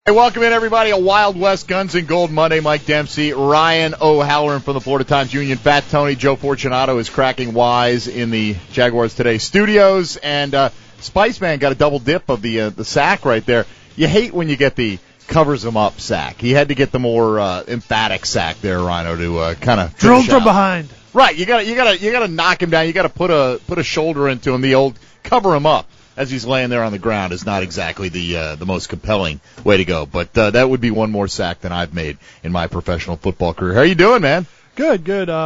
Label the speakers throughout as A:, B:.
A: Hey, welcome in, everybody. A Wild West Guns and Gold Monday. Mike Dempsey, Ryan O'Halloran from the Florida Times-Union. Fat Tony, Joe Fortunato is cracking wise in the Jaguars Today studios. And Spice Man got a double dip of the sack right there. You hate when you get the covers them up sack. He had to get the more emphatic sack there, Rhino, to kind of
B: drill from behind.
A: Right, you gotta knock him down. You gotta put a shoulder into him. The old cover him up as he's laying there on the ground is not exactly the most compelling way to go. But that would be one more sack than I've made in my professional football career. How you doing, man?
B: Good.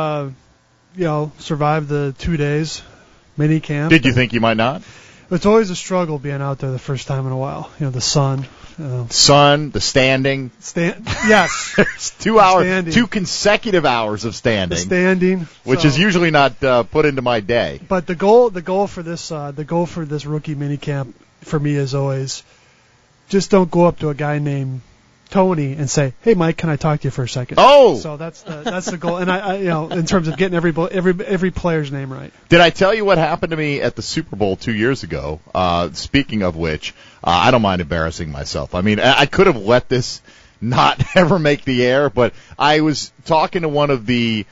B: Survived the 2 days mini camp.
A: Did you think you might not?
B: It's always a struggle being out there the first time in a while. The sun.
A: The standing.
B: Yes.
A: There's 2 hours, standing. 2 consecutive hours of standing.
B: The standing,
A: which is usually not put into my day.
B: But the goal for this rookie minicamp for me is always just don't go up to a guy named Tony and say, "Hey, Mike, can I talk to you for a second?"
A: Oh,
B: so that's the goal. And I in terms of getting every player's name right.
A: Did I tell you what happened to me at the Super Bowl 2 years ago? Speaking of which, I don't mind embarrassing myself. I mean, I could have let this not ever make the air, but I was talking to one of the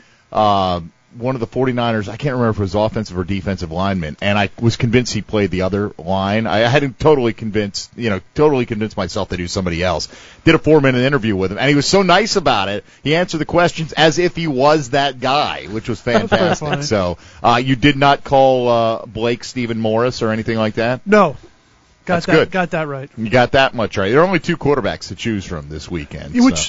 A: 49ers, I can't remember if it was offensive or defensive lineman, and I was convinced he played the other line. I hadn't totally convinced myself that he was somebody else. Did a 4-minute interview with him, and he was so nice about it. He answered the questions as if he was that guy, which was fantastic. So, you did not call Blake Stephen Morris or anything like that?
B: No. Got that right.
A: You got that much right. There are only 2 quarterbacks to choose from this weekend.
B: Which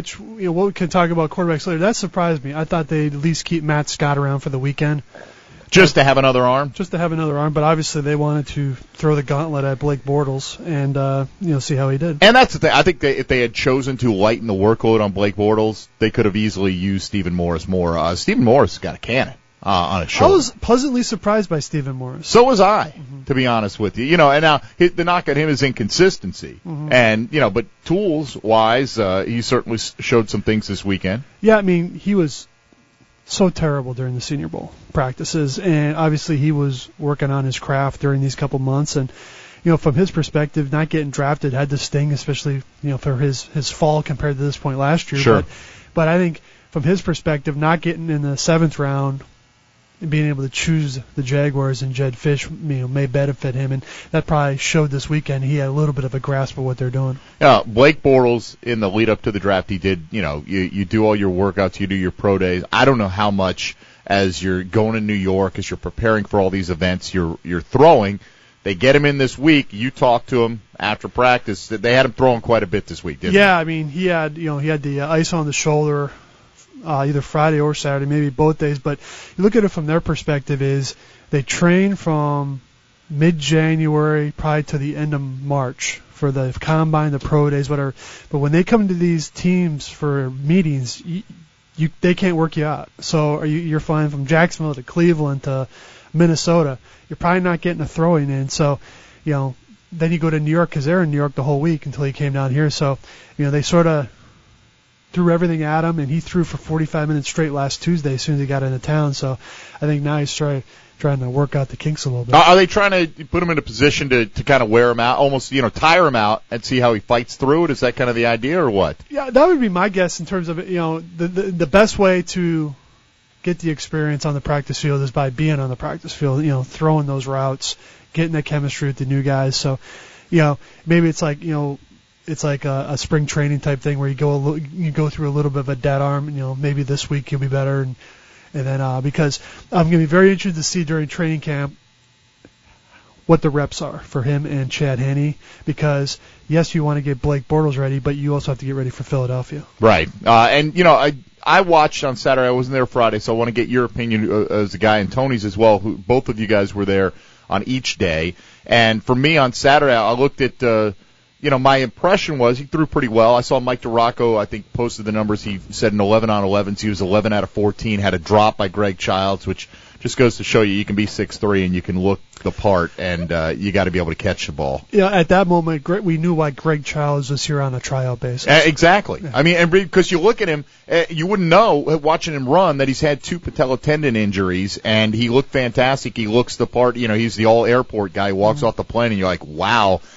B: we can talk about quarterbacks later. That surprised me. I thought they'd at least keep Matt Scott around for the weekend.
A: Just to have another arm?
B: Just to have another arm, but obviously they wanted to throw the gauntlet at Blake Bortles and see how he did.
A: And that's the thing. I think if they had chosen to lighten the workload on Blake Bortles, they could have easily used Stephen Morris more. Stephen Morris got a cannon on his shoulder.
B: I was pleasantly surprised by Stephen Morris.
A: So was I, to be honest with you. And now the knock at him is inconsistency. And, but tools-wise, he certainly showed some things this weekend.
B: Yeah, I mean, he was so terrible during the Senior Bowl practices, and obviously he was working on his craft during these couple months. And, from his perspective, not getting drafted had to sting, especially, for his fall compared to this point last year.
A: Sure.
B: But I think from his perspective, not getting in the 7th round, being able to choose the Jaguars and Jedd Fisch, may benefit him, and that probably showed this weekend he had a little bit of a grasp of what they're doing.
A: Yeah, Blake Bortles in the lead up to the draft, he did. You do all your workouts, you do your pro days. I don't know how much as you're going to New York, as you're preparing for all these events, you're throwing. They get him in this week. You talk to him after practice. They had him throwing quite a bit this week, didn't they?
B: Yeah, I mean he had the ice on the shoulder. Either Friday or Saturday, maybe both days. But you look at it from their perspective is they train from mid-January probably to the end of March for the combine, the pro days, whatever. But when they come to these teams for meetings, they can't work you out. So you're flying from Jacksonville to Cleveland to Minnesota. You're probably not getting a throwing in. So, then you go to New York because they're in New York the whole week until you came down here. So, they sort of threw everything at him, and he threw for 45 minutes straight last Tuesday as soon as he got into town. So I think now he's trying to work out the kinks a little bit.
A: Are they trying to put him in a position to kind of wear him out, almost, tire him out and see how he fights through it? Is that kind of the idea or what?
B: Yeah, that would be my guess in terms of, the best way to get the experience on the practice field is by being on the practice field, throwing those routes, getting that chemistry with the new guys. So, maybe it's like, it's like a spring training type thing where you go through a little bit of a dead arm. Maybe this week you'll be better, and then because I'm going to be very interested to see during training camp what the reps are for him and Chad Henne, because yes, you want to get Blake Bortles ready, but you also have to get ready for Philadelphia.
A: Right, and I watched on Saturday. I wasn't there Friday, so I want to get your opinion as a guy, and Tony's as well. Who both of you guys were there on each day, and for me on Saturday, I looked at. My impression was he threw pretty well. I saw Mike DiRocco, I think, posted the numbers. He said an 11 on 11s. He was 11 out of 14, had a drop by Greg Childs, which just goes to show you can be 6'3" and you can look the part, and you got to be able to catch the ball.
B: Yeah, at that moment, we knew why Greg Childs was here on a tryout basis.
A: Exactly. Yeah. I mean, and because you look at him, you wouldn't know, watching him run, that he's had 2 patella tendon injuries, and he looked fantastic. He looks the part. He's the all-airport guy who walks off the plane, and you're like, wow.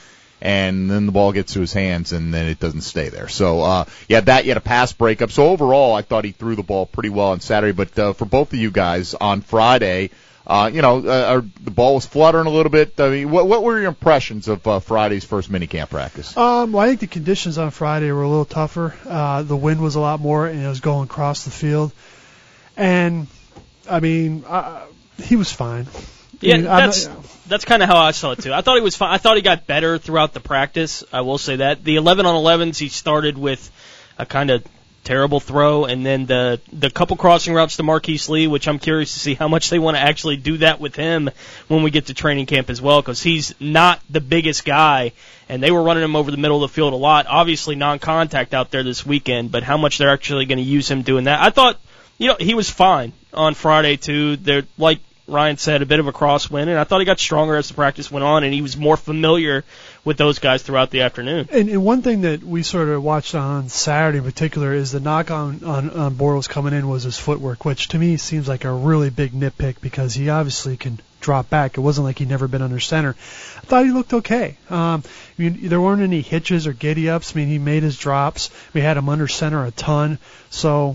A: and then the ball gets to his hands, and then it doesn't stay there. So, you had a pass breakup. So overall, I thought he threw the ball pretty well on Saturday. But for both of you guys on Friday, the ball was fluttering a little bit. I mean, what were your impressions of Friday's first minicamp practice?
B: Well, I think the conditions on Friday were a little tougher. The wind was a lot more, and it was going across the field. And, I mean, he was fine.
C: Yeah, that's kind of how I saw it, too. I thought he was fine. I thought he got better throughout the practice. I will say that. The 11-on-11s, he started with a kind of terrible throw, and then the couple crossing routes to Marquise Lee, which I'm curious to see how much they want to actually do that with him when we get to training camp as well, because he's not the biggest guy, and they were running him over the middle of the field a lot. Obviously non-contact out there this weekend, but how much they're actually going to use him doing that. I thought, he was fine on Friday, too. They're like Ryan said, a bit of a crosswind, and I thought he got stronger as the practice went on, and he was more familiar with those guys throughout the afternoon.
B: And one thing that we sort of watched on Saturday in particular is the knock on Bortles coming in was his footwork, which to me seems like a really big nitpick because he obviously can drop back. It wasn't like he'd never been under center. I thought he looked okay. There weren't any hitches or giddy-ups. I mean, he made his drops. We had him under center a ton. So,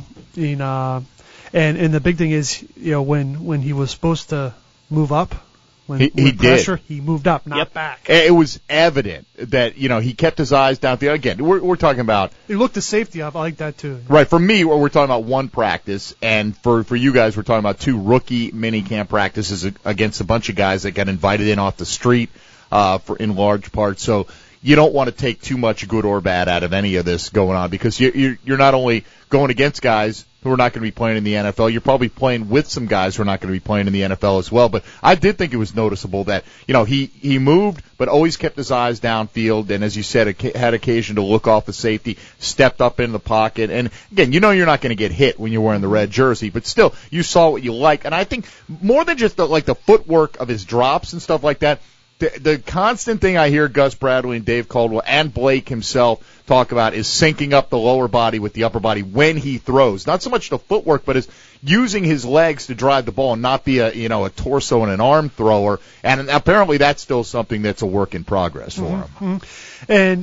B: and the big thing is, when he was supposed to move up, when pressure, he moved up, not back.
A: It was evident that, he kept his eyes down there. Again, we're talking about...
B: He looked the safety up. I like that, too.
A: Right. For me, we're talking about one practice, and for you guys, we're talking about two rookie minicamp practices against a bunch of guys that got invited in off the street in large part. So you don't want to take too much good or bad out of any of this going on because you're not only going against guys who are not going to be playing in the NFL, you're probably playing with some guys who are not going to be playing in the NFL as well. But I did think it was noticeable that, he moved but always kept his eyes downfield, and as you said, had occasion to look off the safety, stepped up in the pocket. And again, you're not going to get hit when you're wearing the red jersey, but still, you saw what you like. And I think more than just the footwork of his drops and stuff like that, the constant thing I hear Gus Bradley and Dave Caldwell and Blake himself talk about is syncing up the lower body with the upper body when he throws. Not so much the footwork, but is using his legs to drive the ball and not be a torso and an arm thrower. And apparently that's still something that's a work in progress for him.
B: Mm-hmm. And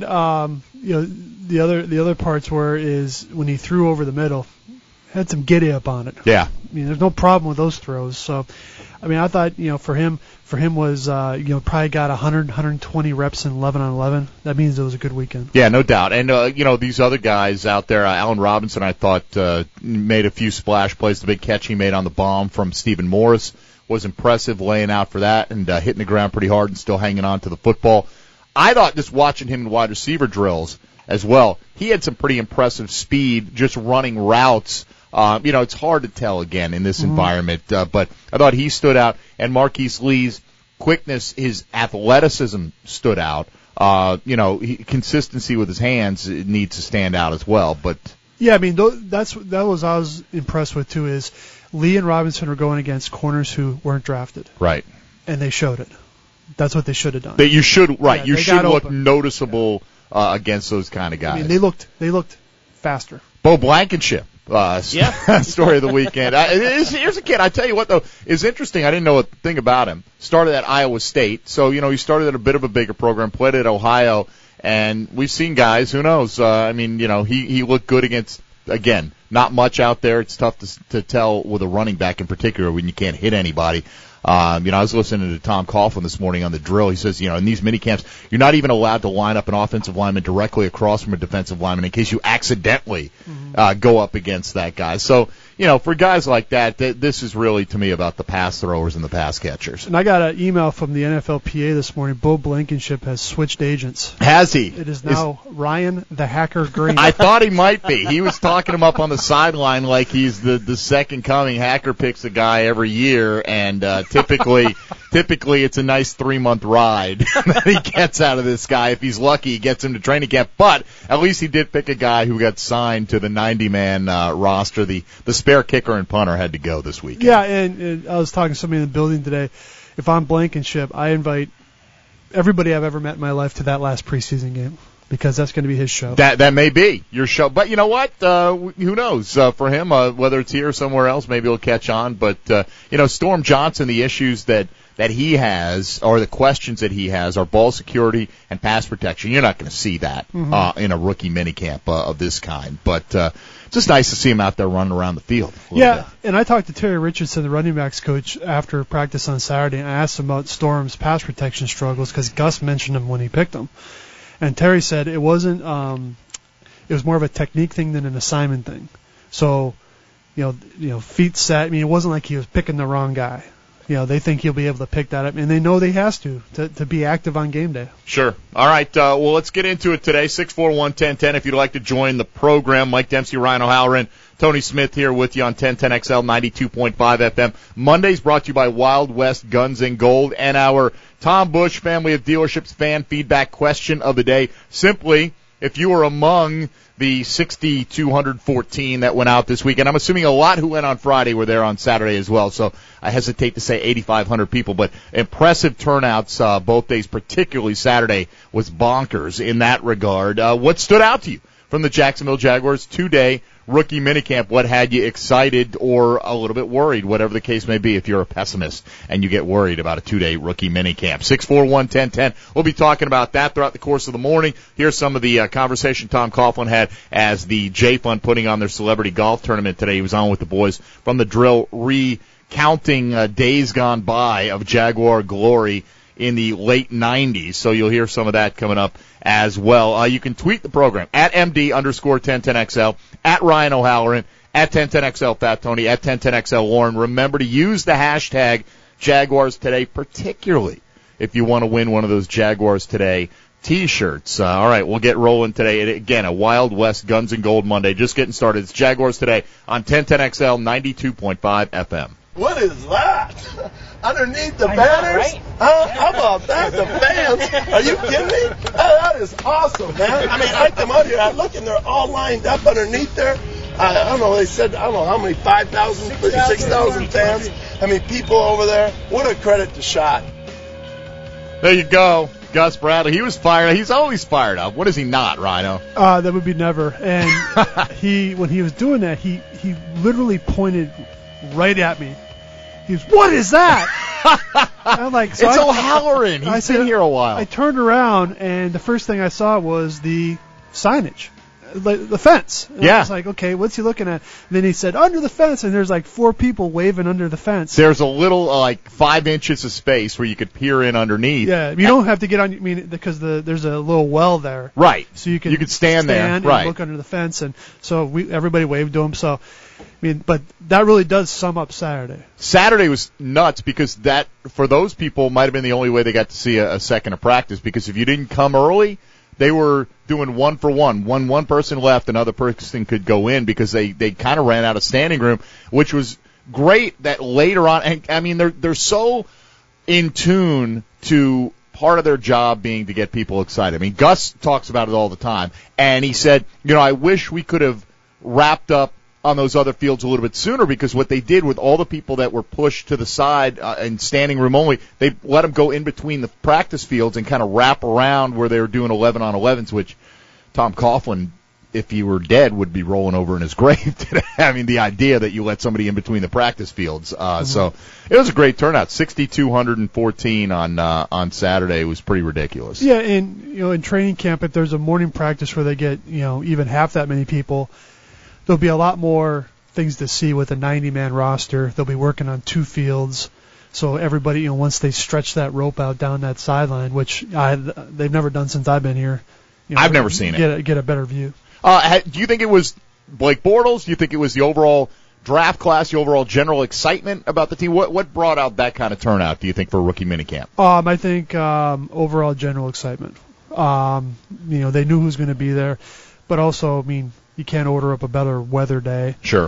B: the other parts is when he threw over the middle, had some giddy up on it.
A: Yeah.
B: I mean, there's no problem with those throws. So, I mean, I thought, for him was, probably got 120 reps in 11-on-11. That means it was a good weekend.
A: Yeah, no doubt. And, these other guys out there, Allen Robinson, I thought, made a few splash plays. The big catch he made on the bomb from Stephen Morris was impressive, laying out for that and hitting the ground pretty hard and still hanging on to the football. I thought just watching him in wide receiver drills as well, he had some pretty impressive speed just running routes. It's hard to tell again in this environment, but I thought he stood out, and Marquise Lee's quickness, his athleticism stood out. Consistency with his hands needs to stand out as well. But
B: yeah, I mean that was I was impressed with too. Is Lee and Robinson are going against corners who weren't drafted,
A: right? And
B: they showed it. That's what they should have done.
A: You should look noticeable against those kind of guys.
B: I mean, they looked faster.
A: Bo Blankenship. Story of the weekend. Here's a kid. I tell you what, though, is interesting. I didn't know a thing about him. Started at Iowa State, so he started at a bit of a bigger program. Played at Ohio, and we've seen guys. Who knows? He looked good against. Again, not much out there. It's tough to tell with a running back in particular when you can't hit anybody. I was listening to Tom Coughlin this morning on the drill. He says, in these mini camps, you're not even allowed to line up an offensive lineman directly across from a defensive lineman in case you accidentally go up against that guy. So, for guys like that, this is really, to me, about the pass throwers and the pass catchers.
B: And I got an email from the NFLPA this morning. Bo Blankenship has switched agents.
A: Has he?
B: It is now Ryan the Hacker Green.
A: I thought he might be. He was talking him up on the sideline like he's the second coming. Hacker picks a guy every year, and typically it's a nice 3-month ride that he gets out of this guy. If he's lucky, he gets him to training camp. But at least he did pick a guy who got signed to the 90-man roster. The spare kicker and punter had to go this weekend.
B: Yeah, and I was talking to somebody in the building today. If I'm Blankenship, I invite everybody I've ever met in my life to that last preseason game because that's going to be his show.
A: That may be your show. But you know what? Who knows? For him, whether it's here or somewhere else, maybe he'll catch on. But, Storm Johnson, the issues that that he has, or the questions that he has, are ball security and pass protection. You're not going to see that in a rookie minicamp of this kind. But it's just nice to see him out there running around the field.
B: Yeah, and I talked to Terry Richardson, the running backs coach, after practice on Saturday, and I asked him about Storm's pass protection struggles because Gus mentioned him when he picked him. And Terry said it wasn't it was more of a technique thing than an assignment thing. So, feet set. I mean, it wasn't like he was picking the wrong guy. They think he'll be able to pick that up, and they know he has to be active on game day.
A: Sure. All right, well, let's get into it today. 641-1010 if you'd like to join the program. Mike Dempsey, Ryan O'Halloran, Tony Smith here with you on 1010XL 92.5 FM. Monday's brought to you by Wild West Guns and Gold, and our Tom Bush Family of Dealerships fan feedback question of the day. Simply, if you were among the 6,214 that went out this week, and I'm assuming a lot who went on Friday were there on Saturday as well, so I hesitate to say 8,500 people, but impressive turnouts both days, particularly Saturday was bonkers in that regard. What stood out to you from the Jacksonville Jaguars 2-day rookie minicamp? What had you excited or a little bit worried, whatever the case may be, if you're a pessimist and you get worried about a 2-day rookie minicamp? 641-1010. We'll be talking about that throughout the course of the morning. Here's some of the conversation Tom Coughlin had as the J-Fund putting on their celebrity golf tournament today. He was on with the boys from the drill recounting days gone by of Jaguar glory in the late 90s, so you'll hear some of that coming up as well. You can tweet the program at MD_1010XL, at Ryan O'Halloran, at 1010XL Fat Tony, at 1010XL Lauren. Remember to use the hashtag Jaguars Today, particularly if you want to win one of those Jaguars Today T-shirts. All right, we'll get rolling today. Again, a Wild West Guns and Gold Monday. Just getting started. It's Jaguars Today on 1010XL 92.5 FM.
D: What is that? Underneath the banners?
C: Right?
D: How about that? The fans? Are you kidding me? That is awesome, man. I mean, I come out here, I look, and they're all lined up underneath there. I don't know, they said, I don't know how many, 5,000, 6,000 fans. I mean, people over there. What a credit to Schott.
A: There you go. Gus Bradley. He was fired. He's always fired up. What is he not, Rhino?
B: That would be never. And when he was doing that, he literally pointed right at me. He was, what is that? I'm like, so
A: it's O'Halloran. He's been here a while.
B: I turned around, and the first thing I saw was the signage, the fence. And I was like, okay, what's he looking at? And then he said, under the fence, and there's like 4 people waving under the fence.
A: There's a little, 5 inches of space where you could peer in underneath.
B: Yeah, you don't have to get on, because there's a little well there.
A: Right.
B: So you could
A: stand there.
B: And
A: right.
B: Look under the fence, and so everybody waved to him, so... but that really does sum up Saturday. Saturday
A: was nuts because that, for those people, might have been the only way they got to see a second of practice, because if you didn't come early, they were doing 1 for 1. When one person left, another person could go in because they kind of ran out of standing room, which was great that later on, and I mean, they're so in tune to part of their job being to get people excited. I mean, Gus talks about it all the time, and he said, I wish we could have wrapped up on those other fields a little bit sooner, because what they did with all the people that were pushed to the side and standing room only, they let them go in between the practice fields and kind of wrap around where they were doing 11-on-11s, which Tom Coughlin, if he were dead, would be rolling over in his grave today. I mean, the idea that you let somebody in between the practice fields. So it was a great turnout. 6,214 on Saturday was pretty ridiculous.
B: Yeah, and in training camp, if there's a morning practice where they get even half that many people, there'll be a lot more things to see with a 90-man roster. They'll be working on 2 fields. So everybody, once they stretch that rope out down that sideline, which they've never done since I've been here.
A: I've never seen it.
B: Get a better view.
A: Do you think it was Blake Bortles? Do you think it was the overall draft class, the overall general excitement about the team? What brought out that kind of turnout, do you think, for a rookie minicamp?
B: I think overall general excitement. They knew who was going to be there. But also, you can't order up a better weather day.
A: Sure.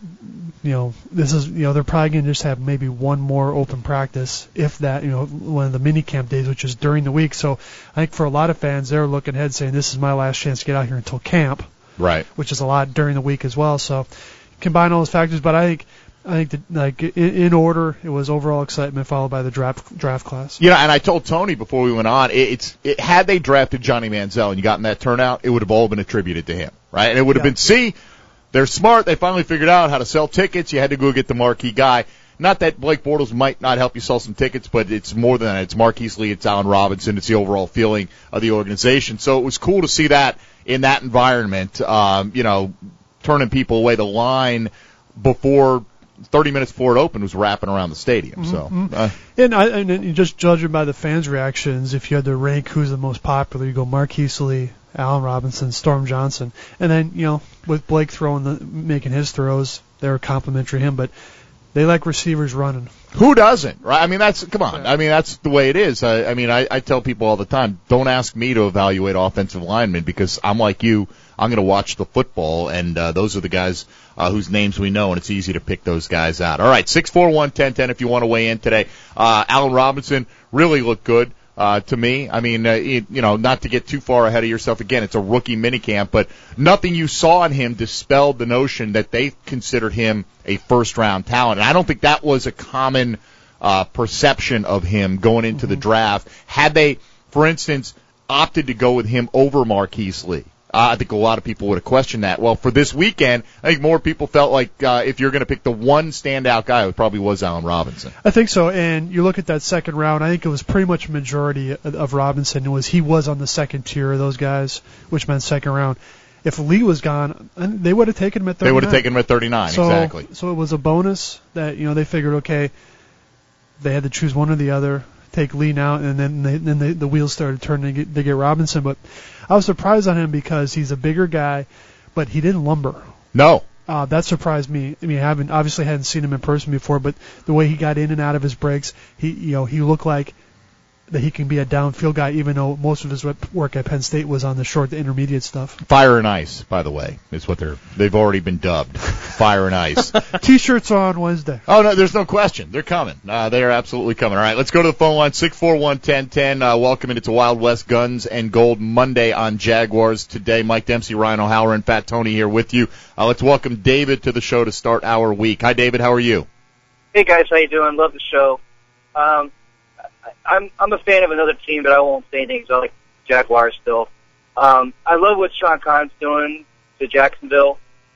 B: This is, they're probably going to just have maybe one more open practice, if that, one of the mini camp days, which is during the week. So I think for a lot of fans, they're looking ahead saying, this is my last chance to get out here until camp.
A: Right.
B: Which is a lot during the week as well. So combine all those factors, but I think that, in order, it was overall excitement followed by the draft class.
A: And I told Tony before we went on, had they drafted Johnny Manziel and you gotten that turnout, it would have all been attributed to him, right? And it would have been, they're smart. They finally figured out how to sell tickets. You had to go get the marquee guy. not that Blake Bortles might not help you sell some tickets, but it's more than that. It's Marquise Lee, it's Allen Robinson, it's the overall feeling of the organization. So it was cool to see that in that environment, turning people away. The line before 30 minutes before it opened was wrapping around the stadium. So,
B: and just judging by the fans' reactions, if you had to rank who's the most popular, you go Marquise Lee, Allen Robinson, Storm Johnson, and then with Blake making his throws, they were complimentary him, but they like receivers running.
A: Who doesn't, right? I mean, come on. I mean, that's the way it is. I tell people all the time, don't ask me to evaluate offensive linemen because I'm like you. I'm going to watch the football, and those are the guys whose names we know, and it's easy to pick those guys out. All right, 641-1010 if you want to weigh in today. Allen Robinson really looked good. To me, I mean, not to get too far ahead of yourself. Again, it's a rookie minicamp, but nothing you saw in him dispelled the notion that they considered him a first-round talent. And I don't think that was a common perception of him going into the draft. Had they, for instance, opted to go with him over Marquise Lee, I think a lot of people would have questioned that. Well, for this weekend, I think more people felt like if you're going to pick the one standout guy, it probably was Allen Robinson.
B: I think so. And you look at that second round, I think it was pretty much a majority of Robinson. He was on the second tier of those guys, which meant second round. If Lee was gone, they would have taken him at 39.
A: They would have taken him at 39, exactly.
B: So it was a bonus that they figured, okay, they had to choose one or the other. Take Lee now, and then the wheels started turning to get Robinson. But I was surprised on him because he's a bigger guy, but he didn't lumber.
A: No.
B: That surprised me. I mean, I hadn't seen him in person before, but the way he got in and out of his breaks, he looked like that he can be a downfield guy, even though most of his work at Penn State was on the short to intermediate stuff.
A: Fire and Ice, by the way, is what they've already been dubbed. Fire and Ice.
B: T-shirts are on Wednesday.
A: Oh, no, there's no question. They're coming. They are absolutely coming. All right, let's go to the phone line, 641-1010. Welcome into Wild West Guns and Gold Monday on Jaguars today. Mike Dempsey, Ryan O'Halloran, and Fat Tony here with you. Let's welcome David to the show to start our week. Hi, David. How are you?
E: Hey, guys. How you doing? Love the show. I'm a fan of another team, but I won't say anything because I like Jaguars still. I love what Sean Kahn's doing to Jacksonville.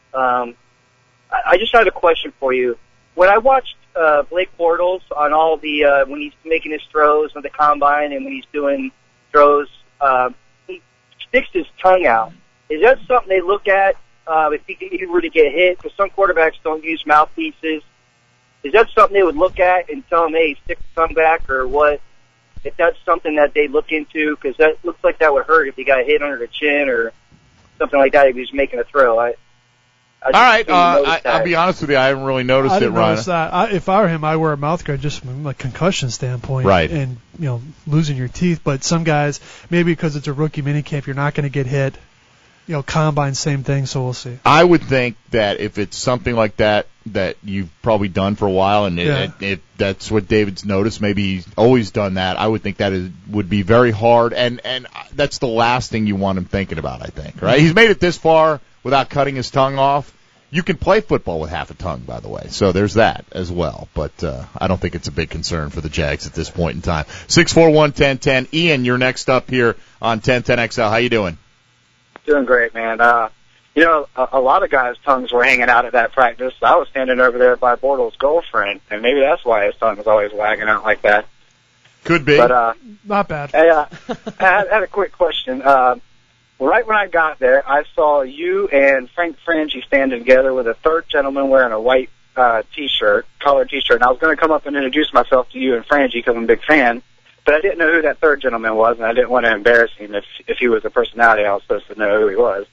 E: I just had a question for you. When I watched Blake Bortles on all the when he's making his throws on the combine and when he's doing throws, he sticks his tongue out. Is that something they look at if he were to get hit? Because some quarterbacks don't use mouthpieces. Is that something they would look at and tell him, hey, stick the tongue back or what? If that's something that they look into, because that looks like that would hurt if he got hit under the chin or something like that if he was making a throw. All right,
A: I'll be honest with you, I haven't really noticed it, Ryan.
B: I didn't notice that. If I were him, I wear a mouth guard just from a concussion standpoint,
A: right?
B: And losing your teeth. But some guys, maybe because it's a rookie minicamp, you're not going to get hit. Combine, same thing. So we'll see.
A: I would think that if it's something like that you've probably done for a while, and if that's what David's noticed, maybe he's always done that. I would think that would be very hard, and that's the last thing you want him thinking about. I think, right? He's made it this far without cutting his tongue off. You can play football with half a tongue, by the way, so there's that as well. But I don't think it's a big concern for the Jags at this point in time. 641-1010. Ian, you're next up here on 1010XL. How you doing?
E: Doing great, man. A lot of guys' tongues were hanging out at that practice. I was standing over there by Bortles' girlfriend, and maybe that's why his tongue was always wagging out like that.
A: Could be.
E: But
B: not bad.
E: Hey, I had a quick question. Right when I got there, I saw you and Frank Frangie standing together with a third gentleman wearing a white T-shirt, collared T-shirt. And I was going to come up and introduce myself to you and Frangie because I'm a big fan. But I didn't know who that third gentleman was, and I didn't want to embarrass him if he was a personality. I was supposed to know who he was.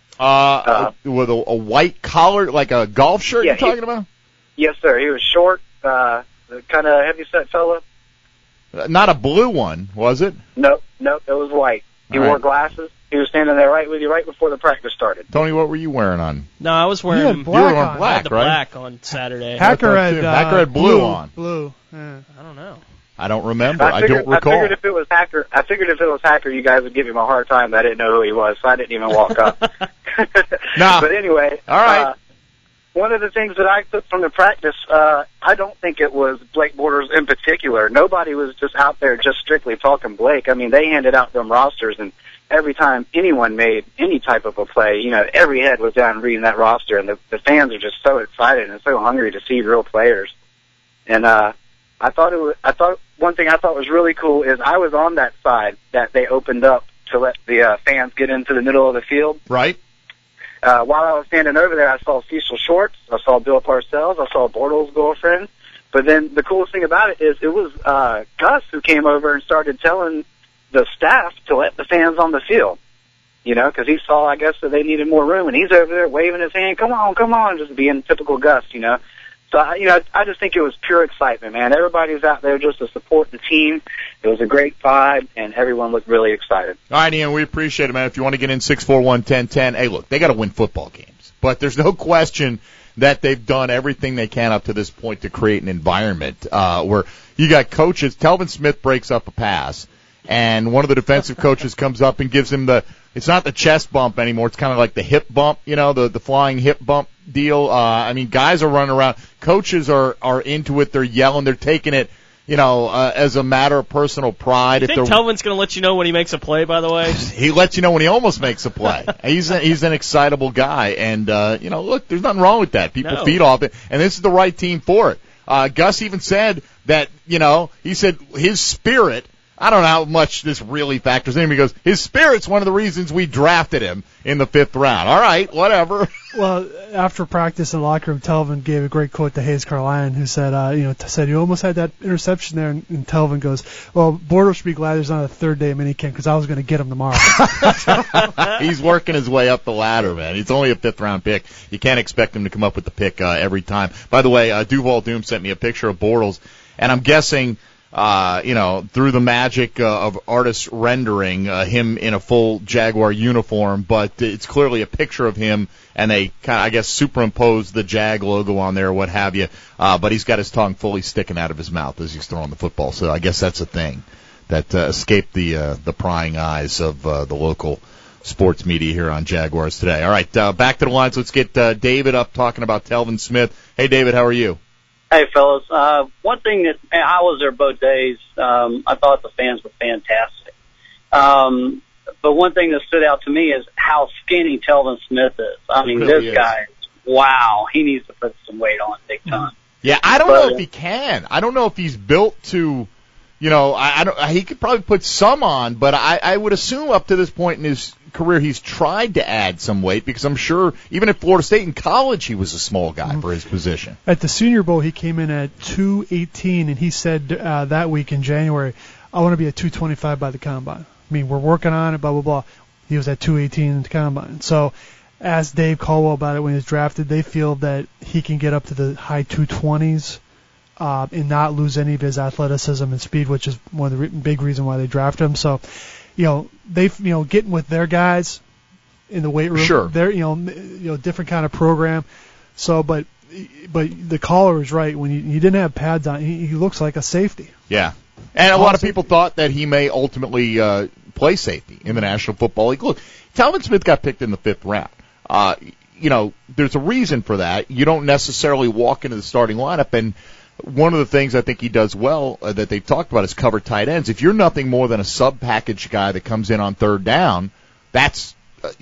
A: With a white collar, like a golf shirt you're talking about?
E: Yes, sir. He was short, kind of heavy-set fella.
A: Not a blue one, was it?
E: Nope, it was white. He wore glasses. He was standing there right with you right before the practice started.
A: Tony, what were you wearing on?
C: No, I was wearing
B: black.
A: You were wearing black,
C: I had the
A: right?
C: black on Saturday.
B: Hacker had
A: blue on.
B: Blue. Yeah.
C: I don't know.
A: I don't remember. I don't recall.
E: I figured if it was Hacker, you guys would give him a hard time. But I didn't know who he was, so I didn't even walk up.
A: Nah.
E: But anyway,
A: all right.
E: One of the things that I took from the practice, I don't think it was Blake Bortles in particular. Nobody was just out there just strictly talking Blake. I mean, they handed out them rosters, and every time anyone made any type of a play, every head was down reading that roster, and the fans are just so excited and so hungry to see real players. And I thought one thing I thought was really cool is I was on that side that they opened up to let the fans get into the middle of the field.
A: Right.
E: While I was standing over there, I saw Cecil Shorts, I saw Bill Parcells, I saw Bortles' girlfriend. But then the coolest thing about it is it was Gus who came over and started telling the staff to let the fans on the field. You know, because he saw, I guess, that they needed more room, and he's over there waving his hand, come on, just being typical Gus, you know. So, I just think it was pure excitement, man. Everybody was out there just to support the team. It was a great vibe, and everyone looked really excited.
A: All right, Ian, we appreciate it, man. If you want to get in 641-1010, hey, look, they got to win football games. But there's no question that they've done everything they can up to this point to create an environment where you got coaches. Telvin Smith breaks up a pass, and one of the defensive coaches comes up and gives him it's not the chest bump anymore. It's kind of like the hip bump, you know, the flying hip bump deal. I mean, guys are running around. Coaches are into it. They're yelling. They're taking it, you know, as a matter of personal pride.
C: You think Telvin's going to let you know when he makes a play, by the way?
A: He lets you know when he almost makes a play. He's an excitable guy. And, you know, look, there's nothing wrong with that. People feed off it. And this is the right team for it. Gus even said that, you know, he said his spirit, I don't know how much this really factors in. He goes, his spirit's one of the reasons we drafted him in the 5th round. All right, whatever.
B: Well, after practice in the locker room, Telvin gave a great quote to Hayes Carlyon, who said, said you almost had that interception there, and Telvin goes, well, Bortles should be glad there's not a third day of minicamp because I was going to get him tomorrow.
A: He's working his way up the ladder, man. He's only a 5th-round pick. You can't expect him to come up with the pick every time. By the way, Duval Doom sent me a picture of Bortles, and I'm guessing through the magic of artist rendering him in a full Jaguar uniform, but it's clearly a picture of him, and they kind of, I guess, superimposed the Jag logo on there, what have you. But he's got his tongue fully sticking out of his mouth as he's throwing the football, so I guess that's a thing that escaped the prying eyes of the local sports media here on Jaguars Today. All right, back to the lines. Let's get David up talking about Telvin Smith. Hey, David, how are you?
F: Hey, fellas. One thing that I was there both days. I thought the fans were fantastic. But one thing that stood out to me is how skinny Telvin Smith is. I mean, this guy, wow, he needs to put some weight on big time.
A: Yeah, I don't know if he can. I don't know if he's built to, you know, he could probably put some on, but I would assume up to this point in his career he's tried to add some weight, because I'm sure even at Florida State in college he was a small guy for his position.
B: At the Senior Bowl he came in at 218, and he said that week in January, I want to be at 225 by the combine. I mean, we're working on it, blah, blah, blah. He was at 218 in the combine. So asked Dave Caldwell about it when he was drafted. They feel that he can get up to the high 220s and not lose any of his athleticism and speed, which is one of the big reasons why they drafted him. So, you know, getting with their guys in the weight room.
A: Sure.
B: They're, different kind of program. So, but the caller is right. When you didn't have pads on, he looks like a safety.
A: Yeah. And a lot of people thought that he may ultimately play safety in the National Football League. Look, Telvin Smith got picked in the 5th round. There's a reason for that. You don't necessarily walk into the starting lineup, and one of the things I think he does well that they've talked about is cover tight ends. If you're nothing more than a sub-package guy that comes in on 3rd down, that's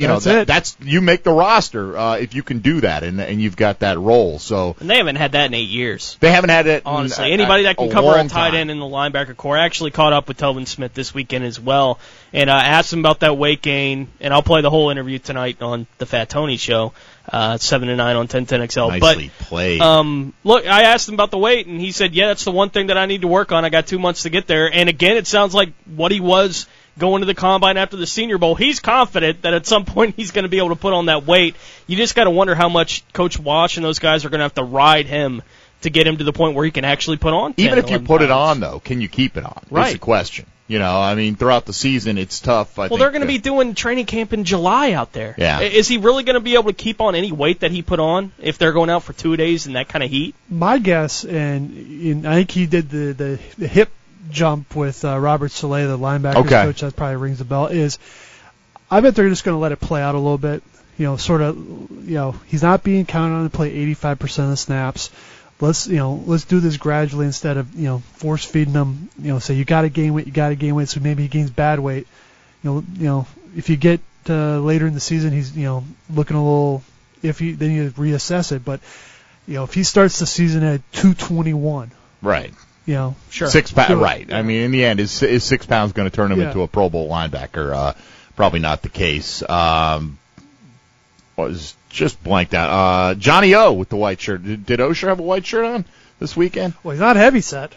A: you make the roster if you can do that, and you've got that role. So,
C: and they haven't had that in 8 years.
A: They haven't had it.
C: Honestly, anybody that can cover a tight end in the linebacker core. I actually caught up with Telvin Smith this weekend as well, and I asked him about that weight gain, and I'll play the whole interview tonight on the Fat Tony Show. 7 to 9 on 1010XL.
A: Nicely played.
C: Look, I asked him about the weight, and he said, yeah, that's the one thing that I need to work on. I got 2 months to get there. And again, it sounds like what he was going to the combine after the Senior Bowl. He's confident that at some point he's going to be able to put on that weight. You just got to wonder how much Coach Wash and those guys are going to have to ride him to get him to the point where he can actually put on 10,
A: even if you put
C: pounds.
A: it on, though, can you keep it on?
C: Right.
A: That's the question. You know, I mean, throughout the season, it's tough.
C: Well, they're going to be doing training camp in July out there.
A: Yeah.
C: Is he really going to be able to keep on any weight that he put on if they're going out for 2 days in that kind of heat?
B: My guess, and I think he did the hip jump with Robert Saleh, the linebackers coach, that probably rings a bell, is I bet they're just going to let it play out a little bit. He's not being counted on to play 85% of the snaps. Let's do this gradually instead of, force feeding him, say you got to gain weight, so maybe he gains bad weight. If you get later in the season, he's, looking a little iffy, then you reassess it. But, if he starts the season at 221,
A: Right.
B: You know,
C: Sure.
A: 6 pounds.
B: Sure.
A: Right. I mean, in the end, is 6 pounds going to turn him
B: Yeah.
A: into a Pro Bowl linebacker? Probably not the case. Was just blanked out. Johnny O with the white shirt. Did Osher have a white shirt on this weekend?
B: well, he's not heavy set.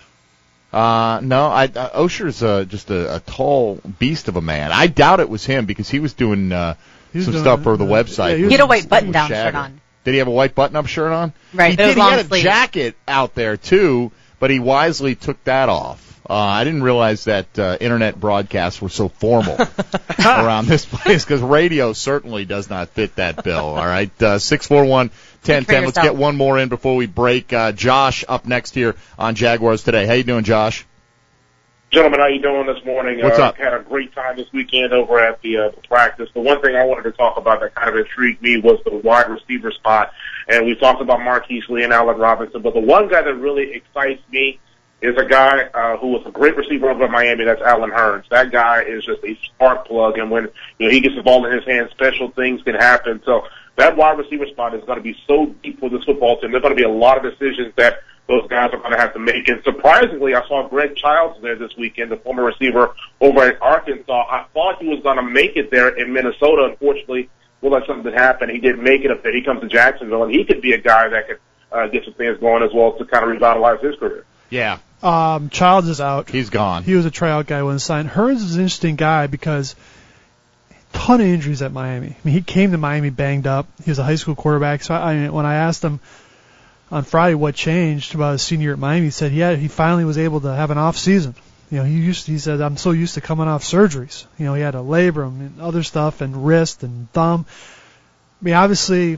A: No. Osher's just a tall beast of a man. I doubt it was him because he was doing some
B: doing-
A: stuff for the website.
B: yeah,
G: He had a white
A: with
G: button-down
A: Shagger.
G: shirt on.
A: Did he have a white button-up shirt on?
G: Right,
A: He
G: it
A: did.
G: was
A: He
G: long
A: had a
G: sleeve.
A: jacket out there too, but he wisely took that off. I didn't realize that internet broadcasts were so formal around this place because radio certainly does not fit that bill. All right, 641-1010. Let's
G: yourself.
A: get one more in before we break. Josh up next here on Jaguars Today. How you doing, Josh?
H: Gentlemen, how you doing this morning?
A: What's up?
H: Had a great time this weekend over at the practice. The one thing I wanted to talk about that kind of intrigued me was the wide receiver spot. And we talked about Marquise Lee and Allen Robinson, but the one guy that really excites me is a guy who was a great receiver over at Miami. That's Allen Hurns. That guy is just a spark plug, and when he gets the ball in his hands, special things can happen. So that wide receiver spot is going to be so deep for this football team. There's going to be a lot of decisions that those guys are going to have to make. And surprisingly, I saw Greg Childs there this weekend, the former receiver over at Arkansas. I thought he was going to make it there in Minnesota. Unfortunately, we'll let something happen. He didn't make it up there. He comes to Jacksonville, and he could be a guy that could get some things going as well to kind of revitalize his career.
A: Yeah,
B: Childs is out.
A: he's gone.
B: He was a tryout guy when signed. Hurns is an interesting guy because ton of injuries at Miami. I mean, he came to Miami banged up. He was a high school quarterback. So when I asked him on Friday what changed about his senior year at Miami, he said he finally was able to have an off season. He said, I'm so used to coming off surgeries. He had a labrum and other stuff and wrist and thumb. I mean, obviously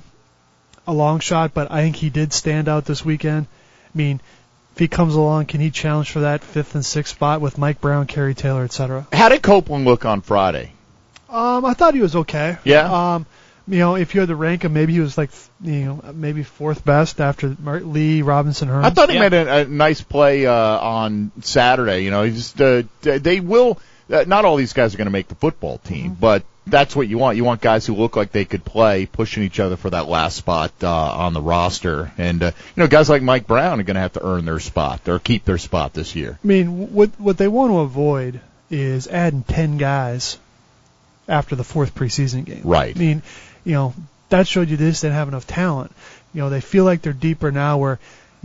B: a long shot, but I think he did stand out this weekend. I mean, if he comes along, can he challenge for that 5th and 6th spot with Mike Brown, Kerry Taylor, etc.?
A: How did Copeland look on Friday?
B: I thought he was okay.
A: Yeah.
B: If you had to rank him, maybe he was maybe 4th best after Lee, Robinson, Hurns.
A: I thought he made a nice play on Saturday. They will. Not all these guys are going to make the football team, but that's what you want. You want guys who look like they could play, pushing each other for that last spot on the roster. And guys like Mike Brown are going to have to earn their spot or keep their spot this year.
B: I mean, what they want to avoid is adding 10 guys after the 4th preseason game.
A: Right.
B: I mean, that showed you they just didn't have enough talent. They feel like they're deeper now where,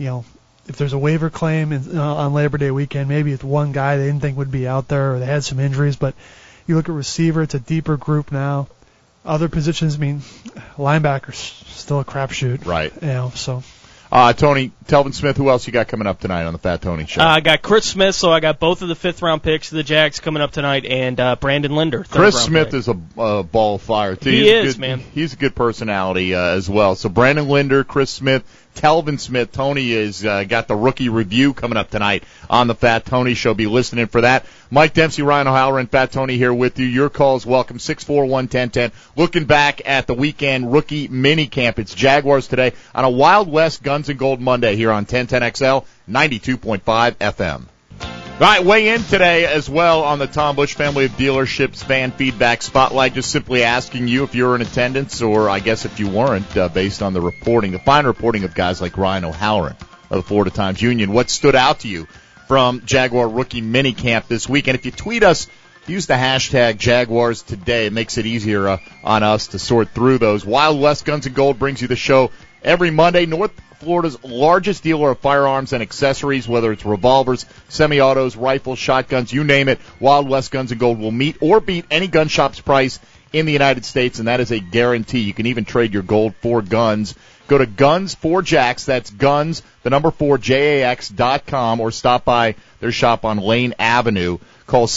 B: if there's a waiver claim on Labor Day weekend, maybe it's one guy they didn't think would be out there or they had some injuries, but you look at receiver, it's a deeper group now. Other positions, I mean, linebacker's still a crapshoot.
A: Right.
B: So.
A: Tony, Telvin Smith, who else you got coming up tonight on the Fat Tony Show?
C: I got Chris Smith, so I got both of the 5th-round picks of the Jags coming up tonight, and Brandon Linder.
A: Chris Smith is a ball of fire, too.
C: He is, man.
A: He's a good personality as well. So Brandon Linder, Chris Smith, Telvin Smith. Tony is got the rookie review coming up tonight on the Fat Tony Show. Be listening for that. Mike Dempsey, Ryan O'Halloran, Fat Tony here with you. Your calls welcome, 641-1010. Looking back at the weekend rookie mini camp. It's Jaguars today on a Wild West Guns and Gold Monday here on 1010XL 92.5 FM. All right, weigh in today as well on the Tom Bush Family of Dealerships Fan Feedback Spotlight. Just simply asking you if you're in attendance, or I guess if you weren't, based on the fine reporting of guys like Ryan O'Halloran of the Florida Times-Union. What stood out to you from Jaguar Rookie Minicamp this week? And if you tweet us, use the hashtag Jaguars Today. It makes it easier on us to sort through those. Wild West Guns and Gold brings you the show every Monday. North Florida's largest dealer of firearms and accessories, whether it's revolvers, semi-autos, rifles, shotguns, you name it. Wild West Guns and Gold will meet or beat any gun shop's price in the United States, and that is a guarantee. You can even trade your gold for guns. Go to Guns4Jax, that's guns, the number 4JAX.com, or stop by their shop on Lane Avenue. Call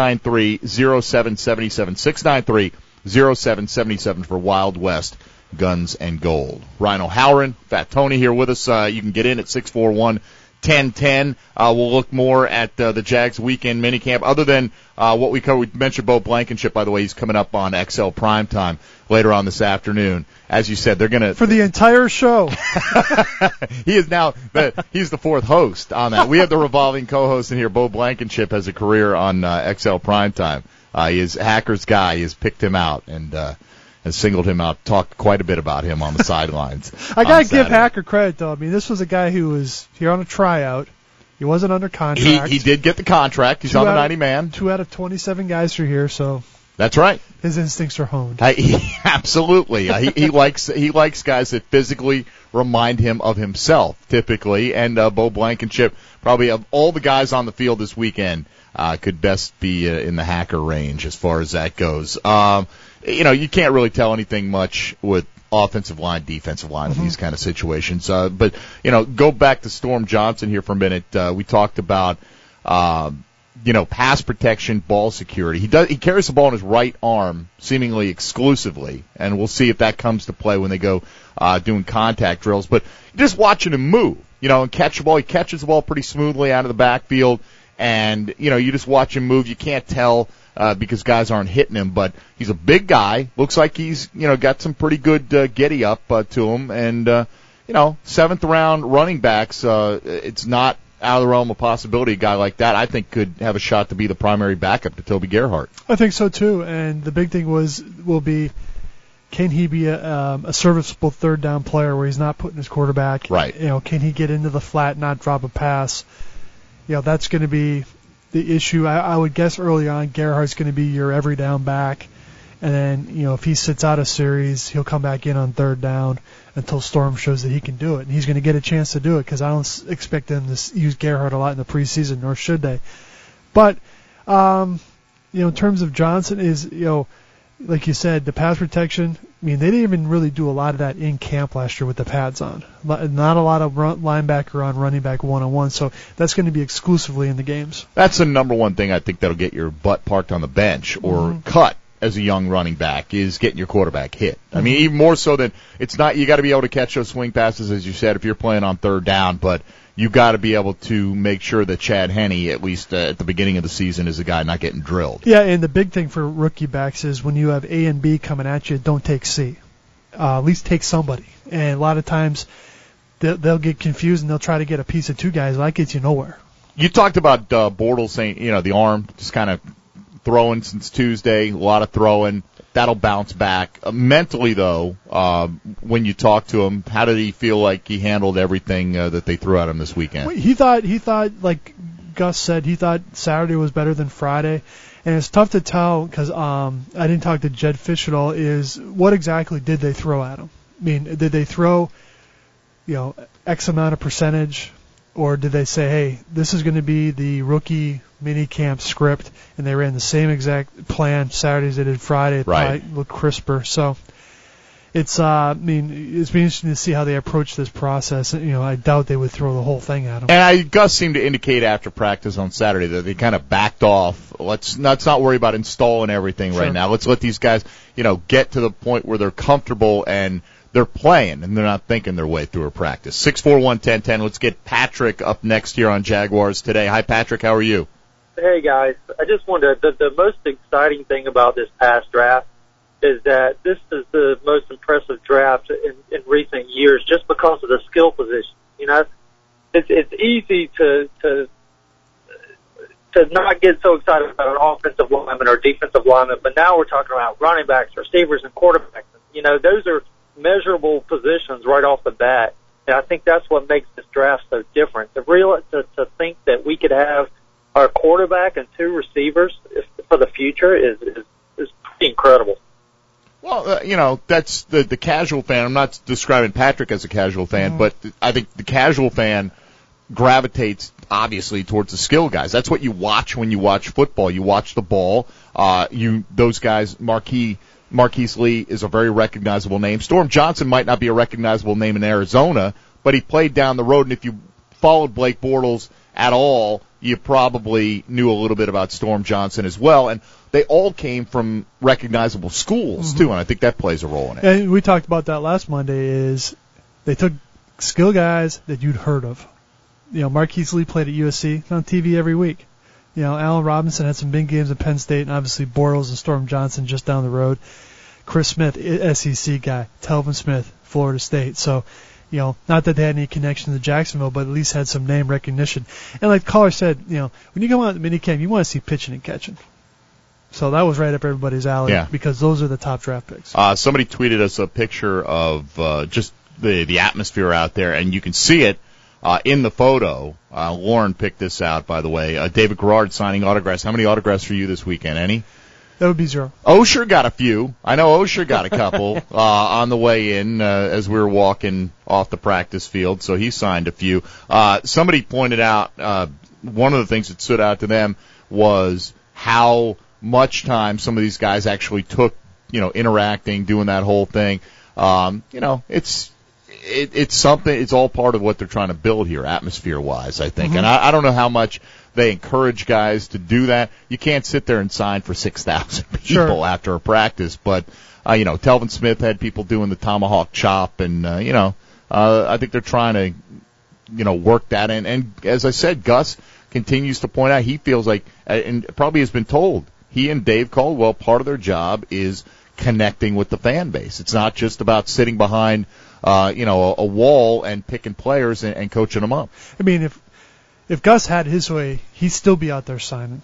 A: 693-0777, 693-0777 for Wild West Guns and Gold. Ryan O'Halloran, Fat Tony here with us. You can get in at 641-1010. We'll look more at the Jags weekend minicamp. Other than what we covered, we mentioned Bo Blankenship, by the way. He's coming up on XL Primetime later on this afternoon. As you said, they're going to...
B: For the entire show.
A: He is now... he's the 4th host on that. We have the revolving co-host in here. Bo Blankenship has a career on XL Primetime. He is Hacker's guy. He has picked him out and singled him out, talked quite a bit about him on the sidelines.
B: I got to give Hacker credit, though. I mean, this was a guy who was here on a tryout, He wasn't under contract.
A: He did get the contract. He's on the 90-man.
B: 2 out of 27 guys are here, so
A: that's right.
B: His instincts are honed.
A: Absolutely. He likes guys that physically remind him of himself, typically. And Bo Blankenship, probably of all the guys on the field this weekend, could best be in the Hacker range as far as that goes. You can't really tell anything much with offensive line, defensive line in these kind of situations. But go back to Storm Johnson here for a minute. We talked about pass protection, ball security. He carries the ball in his right arm seemingly exclusively, and we'll see if that comes to play when they go doing contact drills. But just watching him move, and catch the ball. He catches the ball pretty smoothly out of the backfield, and you just watch him move. You can't tell because guys aren't hitting him, but he's a big guy. Looks like he's got some pretty good giddy up to him, and seventh round running backs. It's not out of the realm of possibility. A guy like that, I think, could have a shot to be the primary backup to Toby Gerhart.
B: I think so too. And the big thing will be, can he be a serviceable third down player where he's not putting his quarterback?
A: Right.
B: Can he get into the flat, not drop a pass? That's going to be the issue. I would guess early on, Gerhart's going to be your every down back. And then, if he sits out a series, he'll come back in on third down until Storm shows that he can do it. And he's going to get a chance to do it because I don't expect them to use Gerhart a lot in the preseason, nor should they. But, in terms of Johnson is, like you said, the pass protection, they didn't even really do a lot of that in camp last year with the pads on. Not a lot of linebacker on running back one-on-one, so that's going to be exclusively in the games.
A: That's the number one thing I think that'll get your butt parked on the bench or cut as a young running back is getting your quarterback hit. Even more so than it's not, you got to be able to catch those swing passes, as you said, if you're playing on third down, but you got to be able to make sure that Chad Henne, at least at the beginning of the season, is a guy not getting drilled.
B: Yeah, and the big thing for rookie backs is when you have A and B coming at you, don't take C. At least take somebody. And a lot of times they'll get confused and they'll try to get a piece of two guys. That gets you nowhere.
A: You talked about Bortles saying, the arm just kind of throwing since Tuesday, a lot of throwing. That'll bounce back. Mentally, though, when you talk to him, how did he feel like he handled everything that they threw at him this weekend?
B: He thought, like Gus said, he thought Saturday was better than Friday. And it's tough to tell because I didn't talk to Jed Fish at all, is what exactly did they throw at him? Did they throw, X amount of percentage? Or did they say, hey, this is going to be the rookie mini camp script, and they ran the same exact plan Saturday as they did Friday? It
A: right.
B: probably looked crisper. So it's it's been interesting to see how they approach this process. I doubt they would throw the whole thing at him.
A: And Gus seemed to indicate after practice on Saturday that they kind of backed off. Let's not worry about installing everything right now. Let's let these guys, get to the point where they're comfortable and they're playing, and they're not thinking their way through a practice. 641-1010. Let's get Patrick up next here on Jaguars Today. Hi, Patrick. How are you?
G: Hey, guys. I just wanted the most exciting thing about this past draft is that this is the most impressive draft in recent years just because of the skill position. It's easy to not get so excited about an offensive lineman or defensive lineman, but now we're talking about running backs, receivers, and quarterbacks. Those are measurable positions right off the bat, and I think that's what makes this draft so different. To think that we could have our quarterback and two receivers for the future is pretty incredible.
A: Well, that's the casual fan. I'm not describing Patrick as a casual fan, but I think the casual fan gravitates obviously towards the skill guys. That's what you watch when you watch football. You watch the ball. Those guys, Marquise Lee is a very recognizable name. Storm Johnson might not be a recognizable name in Arizona, but he played down the road, and if you followed Blake Bortles at all, you probably knew a little bit about Storm Johnson as well. And they all came from recognizable schools, too, and I think that plays a role in it.
B: And we talked about that last Monday, is they took skill guys that you'd heard of. Marquise Lee played at USC, on TV every week. Allen Robinson had some big games at Penn State, and obviously Bortles and Storm Johnson just down the road. Chris Smith, SEC guy. Telvin Smith, Florida State. So, not that they had any connection to Jacksonville, but at least had some name recognition. And like the caller said, when you come out to minicamp, you want to see pitching and catching. So that was right up everybody's alley because those are the top draft picks.
A: Somebody tweeted us a picture of just the atmosphere out there, and you can see it in the photo, Lauren picked this out, by the way. David Garrard signing autographs. How many autographs for you this weekend? Any?
B: That would be 0.
A: Osher got a few. I know Osher got a couple on the way in as we were walking off the practice field, so he signed a few. Somebody pointed out one of the things that stood out to them was how much time some of these guys actually took, interacting, doing that whole thing. It's something. It's all part of what they're trying to build here, atmosphere-wise, I think. Mm-hmm. And I don't know how much they encourage guys to do that. You can't sit there and sign for 6,000 people after a practice. But, Telvin Smith had people doing the tomahawk chop, and, I think they're trying to, work that in. And as I said, Gus continues to point out he feels like, and probably has been told, he and Dave Caldwell, part of their job is connecting with the fan base. It's not just about sitting behind, a wall and picking players and coaching them up.
B: I mean, if Gus had his way, he'd still be out there signing.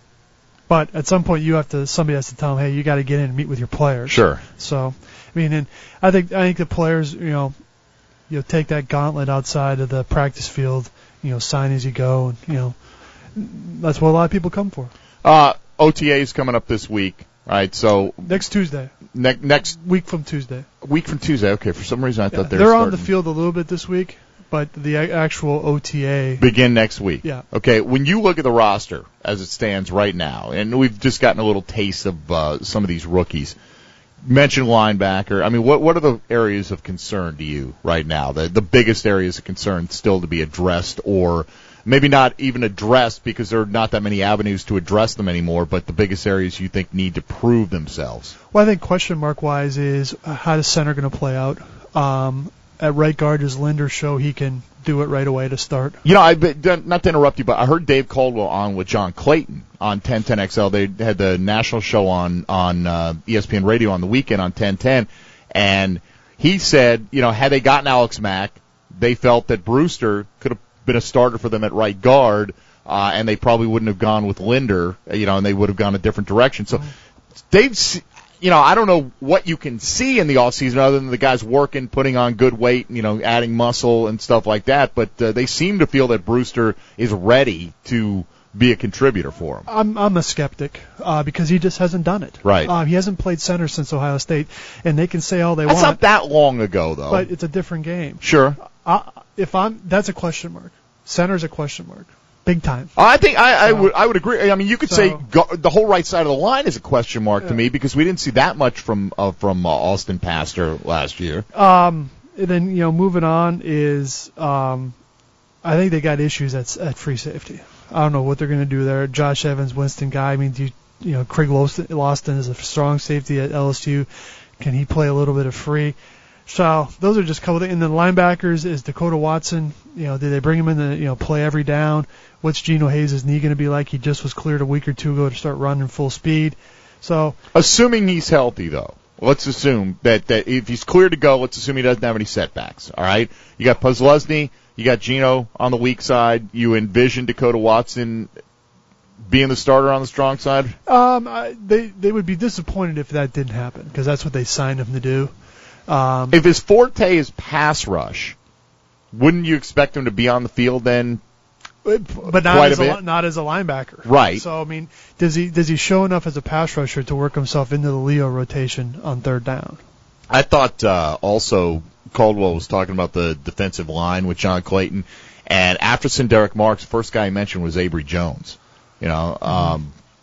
B: But at some point, somebody has to tell him, hey, you got to get in and meet with your players.
A: Sure.
B: So, and I think the players, take that gauntlet outside of the practice field, sign as you go, and that's what a lot of people come for.
A: OTA is coming up this week. All right, so
B: next Tuesday.
A: Next
B: week from Tuesday.
A: Week from Tuesday. Okay, for some reason I thought
B: they're on the field a little bit this week, but the actual OTA
A: begin next week.
B: Yeah.
A: Okay, when you look at the roster as it stands right now, and we've just gotten a little taste of some of these rookies. Mention linebacker. I mean, what are the areas of concern to you right now? The biggest areas of concern still to be addressed, or maybe not even addressed because there are not that many avenues to address them anymore, but the biggest areas you think need to prove themselves?
B: Well, I think question mark-wise is how does center going to play out? At right guard, does Linder show he can do it right away to start?
A: Not to interrupt you, but I heard Dave Caldwell on with John Clayton on 1010XL. They had the national show on ESPN Radio on the weekend on 1010, and he said, had they gotten Alex Mack, they felt that Brewster could have been a starter for them at right guard, and they probably wouldn't have gone with Linder, and they would have gone a different direction. So Dave's, I don't know what you can see in the offseason other than the guys working, putting on good weight, adding muscle and stuff like that, but they seem to feel that Brewster is ready to be a contributor for him.
B: I'm a skeptic because he just hasn't done it.
A: Right.
B: He hasn't played center since Ohio State, and they can say all they
A: want.
B: That's
A: not that long ago, though.
B: But it's a different game.
A: Sure.
B: That's a question mark. Center's a question mark. Big time.
A: I think I would agree. I mean, you could say the whole right side of the line is a question mark to me because we didn't see that much from Austin Pastor last year.
B: And then moving on is I think they got issues at free safety. I don't know what they're going to do there. Josh Evans, Winston Guy. I mean, Craig Lawson is a strong safety at LSU. Can he play a little bit of free? So those are just a couple of things. And then linebackers is Dakota Watson. Did they bring him in to play every down? What's Geno Hayes' knee going to be like? He just was cleared a week or two ago to start running full speed. So
A: assuming he's healthy, though, let's assume that if he's cleared to go, let's assume he doesn't have any setbacks. All right, you got Puzzlesny, you got Geno on the weak side. You envision Dakota Watson being the starter on the strong side?
B: They would be disappointed if that didn't happen because that's what they signed him to do.
A: If his forte is pass rush, wouldn't you expect him to be on the field then?
B: But not as a linebacker,
A: right?
B: So I mean, does he show enough as a pass rusher to work himself into the Leo rotation on third down?
A: I thought also Caldwell was talking about the defensive line with John Clayton, and after Derek Marks, the first guy he mentioned was Avery Jones. Not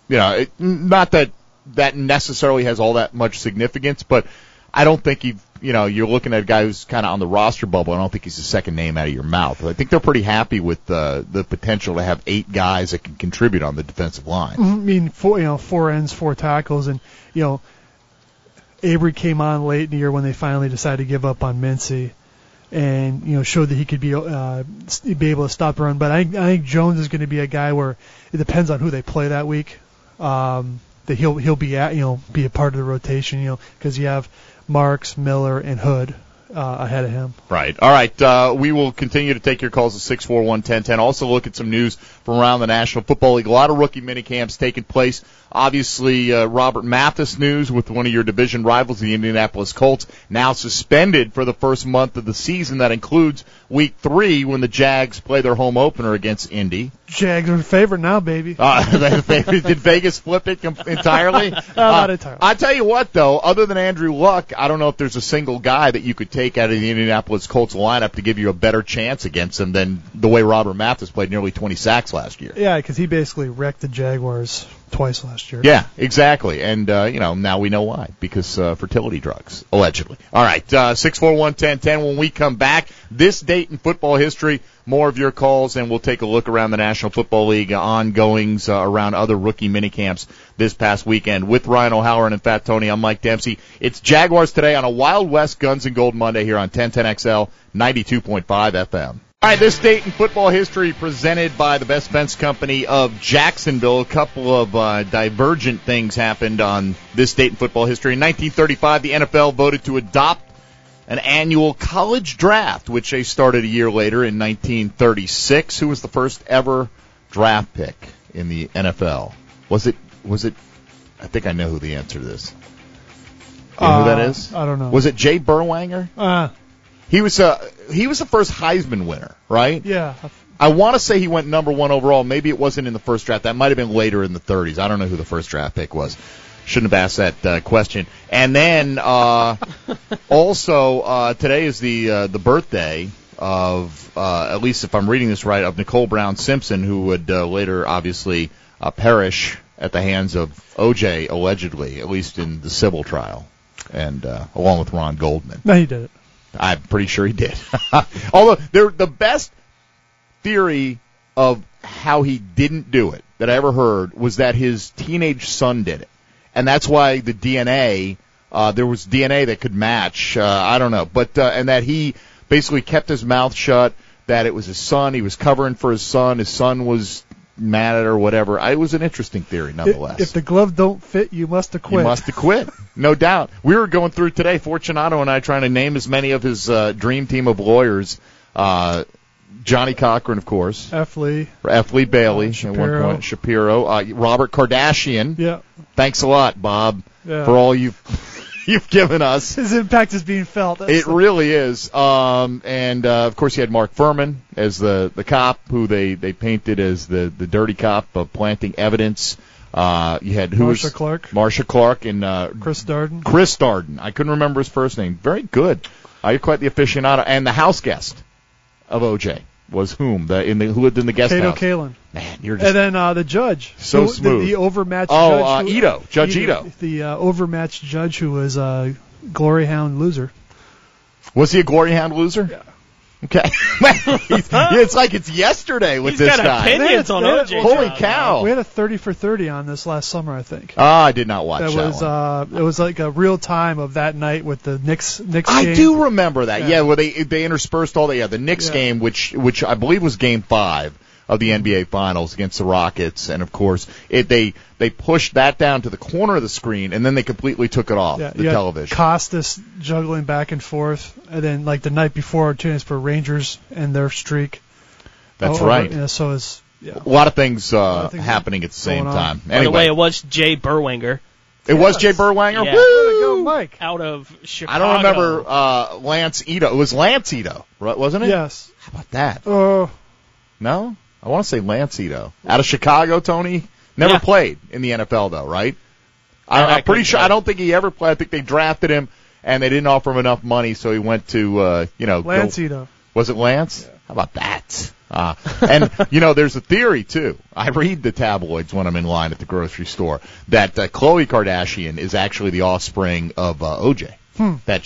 A: that necessarily has all that much significance, but I don't think you're looking at a guy who's kind of on the roster bubble. I don't think he's the second name out of your mouth. I think they're pretty happy with the potential to have 8 guys that can contribute on the defensive line.
B: I mean, 4 ends, 4 tackles, and Avery came on late in the year when they finally decided to give up on Mincy, and showed that he could be able to stop the run. But I think Jones is going to be a guy where it depends on who they play that week. That he'll be be a part of the rotation, because you have Marks, Miller, and Hood ahead of him.
A: Right. All right. We will continue to take your calls at 641-1010. Also look at some news from around the National Football League. A lot of rookie minicamps taking place. Obviously, Robert Mathis news with one of your division rivals, the Indianapolis Colts, now suspended for the first month of the season. That includes Week 3 when the Jags play their home opener against Indy.
B: Jags are favorite now, baby.
A: Did Vegas flip it entirely?
B: Not entirely.
A: I tell you what, though, other than Andrew Luck, I don't know if there's a single guy that you could take out of the Indianapolis Colts lineup to give you a better chance against them than the way Robert Mathis played nearly 20 sacks last year.
B: Yeah, because he basically wrecked the Jaguars twice last year.
A: Yeah, exactly. And, now we know why. Because fertility drugs, allegedly. All right, 641-1010. When we come back, this date in football history, more of your calls, and we'll take a look around the National Football League ongoings around other rookie minicamps this past weekend. With Ryan O'Halloran and Fat Tony, I'm Mike Dempsey. It's Jaguars today on a Wild West Guns and Gold Monday here on 1010XL 92.5 FM. All right, this date in football history presented by the Best Fence Company of Jacksonville. A couple of divergent things happened on this date in football history. In 1935, the NFL voted to adopt an annual college draft, which they started a year later in 1936. Who was the first ever draft pick in the NFL? Was it? I think I know who the answer to this. You know who that is?
B: I don't know.
A: Was it Jay Berwanger? He was the first Heisman winner, right?
B: Yeah.
A: I want to say he went number 1 overall. Maybe it wasn't in the first draft. That might have been later in the 30s. I don't know who the first draft pick was. Shouldn't have asked that question. And then also today is the birthday of, at least if I'm reading this right, of Nicole Brown Simpson, who would later obviously perish at the hands of O.J. allegedly, at least in the civil trial, and along with Ron Goldman.
B: No, he did it.
A: I'm pretty sure he did. Although the best theory of how he didn't do it that I ever heard was that his teenage son did it. And that's why the DNA, there was DNA that could match, I don't know. But and that he basically kept his mouth shut, that it was his son, he was covering for his son was mad at her or whatever. It was an interesting theory nonetheless.
B: If the glove don't fit, you must have quit.
A: You must have quit, no doubt. We were going through today, Fortunato and I, trying to name as many of his dream team of lawyers. Johnny Cochran, of course.
B: F. Lee
A: Bailey.
B: Shapiro.
A: At one point, Shapiro. Robert Kardashian.
B: Yeah.
A: Thanks a lot, Bob,
B: for
A: all you've given us.
B: His impact is being felt.
A: It really is. And of course, you had Mark Furman as the cop who they painted as the dirty cop of planting evidence. You had Marsha Clark and
B: Chris Darden.
A: Chris Darden. I couldn't remember his first name. Very good. You're quite the aficionado. And the house guest of O.J. was whom? Who lived in the guest
B: Cato
A: house?
B: Kalin.
A: Man, you're just...
B: And then the judge.
A: So smooth.
B: The overmatched judge.
A: Judge Ito.
B: The overmatched judge who was a Glory Hound loser.
A: Was he a Glory Hound loser?
B: Yeah.
A: Okay. It's like it's yesterday with this guy.
C: He's got opinions on O.J.
A: Holy cow.
B: We had a 30 for 30 on this last summer, I think.
A: I did not watch that
B: one. It was like a real time of that night with the Knicks game.
A: I do remember that. Yeah, where they interspersed all the Knicks game, which I believe was Game 5 of the NBA Finals against the Rockets, and of course they pushed that down to the corner of the screen, and then they completely took it off the television.
B: Costas juggling back and forth, and then like the night before, tunes for Rangers and their streak.
A: That's right.
B: So it's
A: a lot of things happening at the same time.
C: By the way, it was Jay Berwanger.
A: It was Jay Berwanger.
C: Yeah.
B: Woo! Go, Mike.
C: Out of Chicago.
A: I don't remember Lance Ito. It was Lance Ito, right? Wasn't it?
B: Yes.
A: How about that? No. I want to say Lance Ito. Out of Chicago, Tony? Never played in the NFL, though, right? I'm pretty sure. I don't think he ever played. I think they drafted him, and they didn't offer him enough money, so he went to,
B: Lance Ito.
A: Was it Lance? Yeah. How about that? And, there's a theory, too. I read the tabloids when I'm in line at the grocery store, that Khloe Kardashian is actually the offspring of O.J. That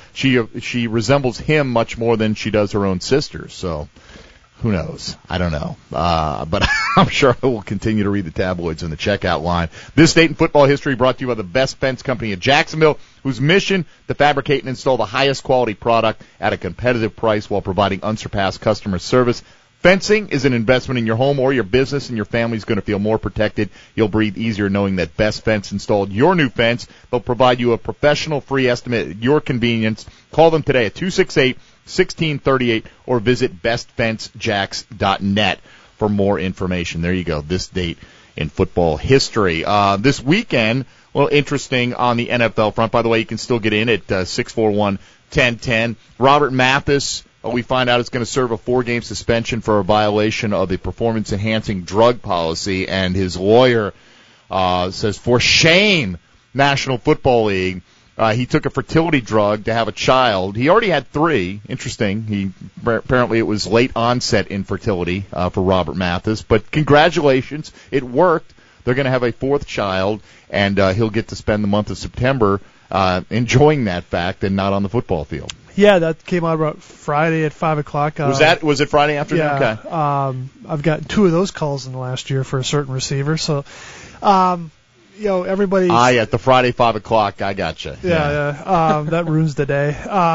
A: she resembles him much more than she does her own sister, so... Who knows? I don't know. But I'm sure I will continue to read the tabloids in the checkout line. This date in football history brought to you by the Best Fence Company of Jacksonville, whose mission to fabricate and install the highest quality product at a competitive price while providing unsurpassed customer service. Fencing is an investment in your home or your business, and your family's going to feel more protected. You'll breathe easier knowing that Best Fence installed your new fence. They'll provide you a professional free estimate at your convenience. Call them today at 268-1638 or visit bestfencejacks.net for more information. There you go, this date in football history. This weekend, well, interesting on the NFL front. By the way, you can still get in at 641-1010. Robert Mathis, we find out, is going to serve a 4-game suspension for a violation of the performance-enhancing drug policy, and his lawyer says, for shame, National Football League. He took a fertility drug to have a child. He already had 3. Interesting. Apparently it was late onset infertility for Robert Mathis. But congratulations, it worked. They're going to have a 4th child, and he'll get to spend the month of September enjoying that fact and not on the football field.
B: Yeah, that came out about Friday at 5 o'clock.
A: Was it Friday afternoon?
B: Yeah.
A: Okay.
B: I've gotten 2 of those calls in the last year for a certain receiver. So, everybody's...
A: at the Friday 5 o'clock, I gotcha.
B: Yeah. That ruins the day.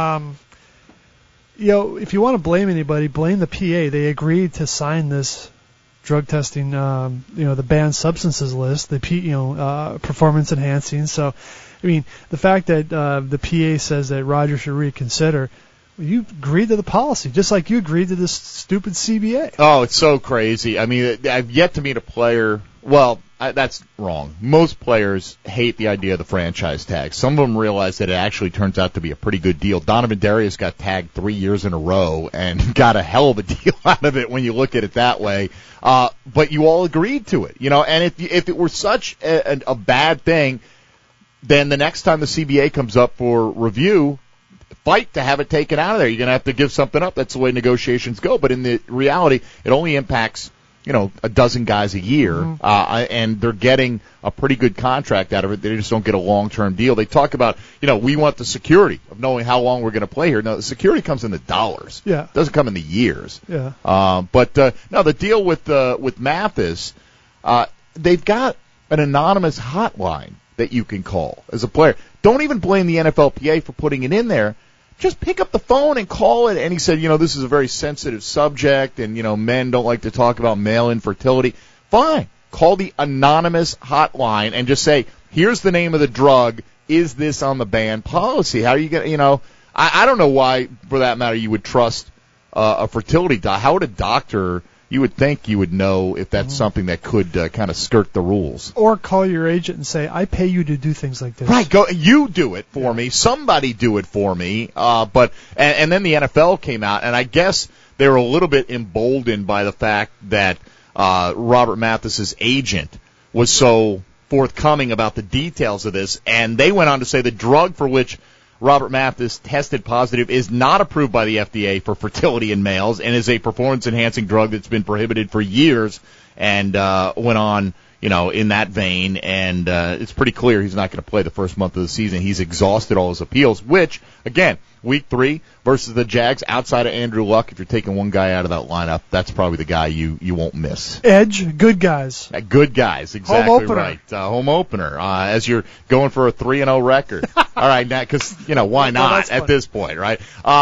B: If you want to blame anybody, blame the PA. They agreed to sign this drug testing, the banned substances list, the performance enhancing. So, I mean, the fact that the PA says that Roger should reconsider, you agreed to the policy, just like you agreed to this stupid CBA.
A: Oh, it's so crazy. I mean, I've yet to meet a player. Well, that's wrong. Most players hate the idea of the franchise tag. Some of them realize that it actually turns out to be a pretty good deal. Donovan Darius got tagged 3 years in a row and got a hell of a deal out of it when you look at it that way. But you all agreed to it, and if it were such a bad thing, then the next time the CBA comes up for review, fight to have it taken out of there. You're going to have to give something up. That's the way negotiations go. But in the reality, it only impacts, a dozen guys a year, and they're getting a pretty good contract out of it. They just don't get a long-term deal. They talk about, we want the security of knowing how long we're going to play here. No, the security comes in the dollars.
B: Yeah.
A: It doesn't come in the years.
B: Yeah.
A: But the deal with Mathis, they've got an anonymous hotline that you can call as a player. Don't even blame the NFLPA for putting it in there. Just pick up the phone and call it. And he said, this is a very sensitive subject, and, men don't like to talk about male infertility. Fine. Call the anonymous hotline and just say, here's the name of the drug. Is this on the ban policy? How are you going to, I don't know why, for that matter, you would trust a fertility doctor. How would a doctor... You would think you would know if that's something that could kind of skirt the rules.
B: Or call your agent and say, I pay you to do things like this.
A: Right, you do it for me. Somebody do it for me. But then the NFL came out, and I guess they were a little bit emboldened by the fact that Robert Mathis's agent was so forthcoming about the details of this, and they went on to say the drug for which Robert Mathis tested positive is not approved by the FDA for fertility in males and is a performance-enhancing drug that's been prohibited for years, and went on, in that vein, and it's pretty clear he's not going to play the first month of the season. He's exhausted all his appeals, which, again, Week 3 versus the Jags, outside of Andrew Luck, if you're taking one guy out of that lineup, that's probably the guy you won't miss.
B: Edge, good guys.
A: Good guys, exactly
B: home opener.
A: Right. Home opener, as you're going for a 3-0 record. All right, now, because, why not at this point, right?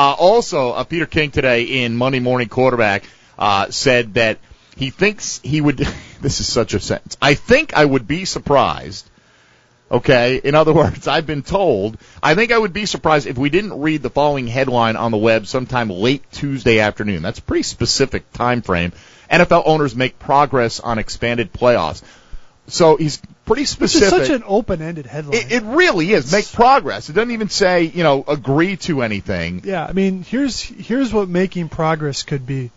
A: Also, Peter King today in Monday Morning Quarterback said that he thinks he would, this is such a sentence, I think I would be surprised. Okay, in other words, I've been told, I think I would be surprised if we didn't read the following headline on the web sometime late Tuesday afternoon. That's a pretty specific time frame. NFL owners make progress on expanded playoffs. So he's pretty specific.
B: It's such an open-ended headline.
A: It really is. Make progress. It doesn't even say, agree to anything.
B: Yeah, I mean, here's what making progress could be.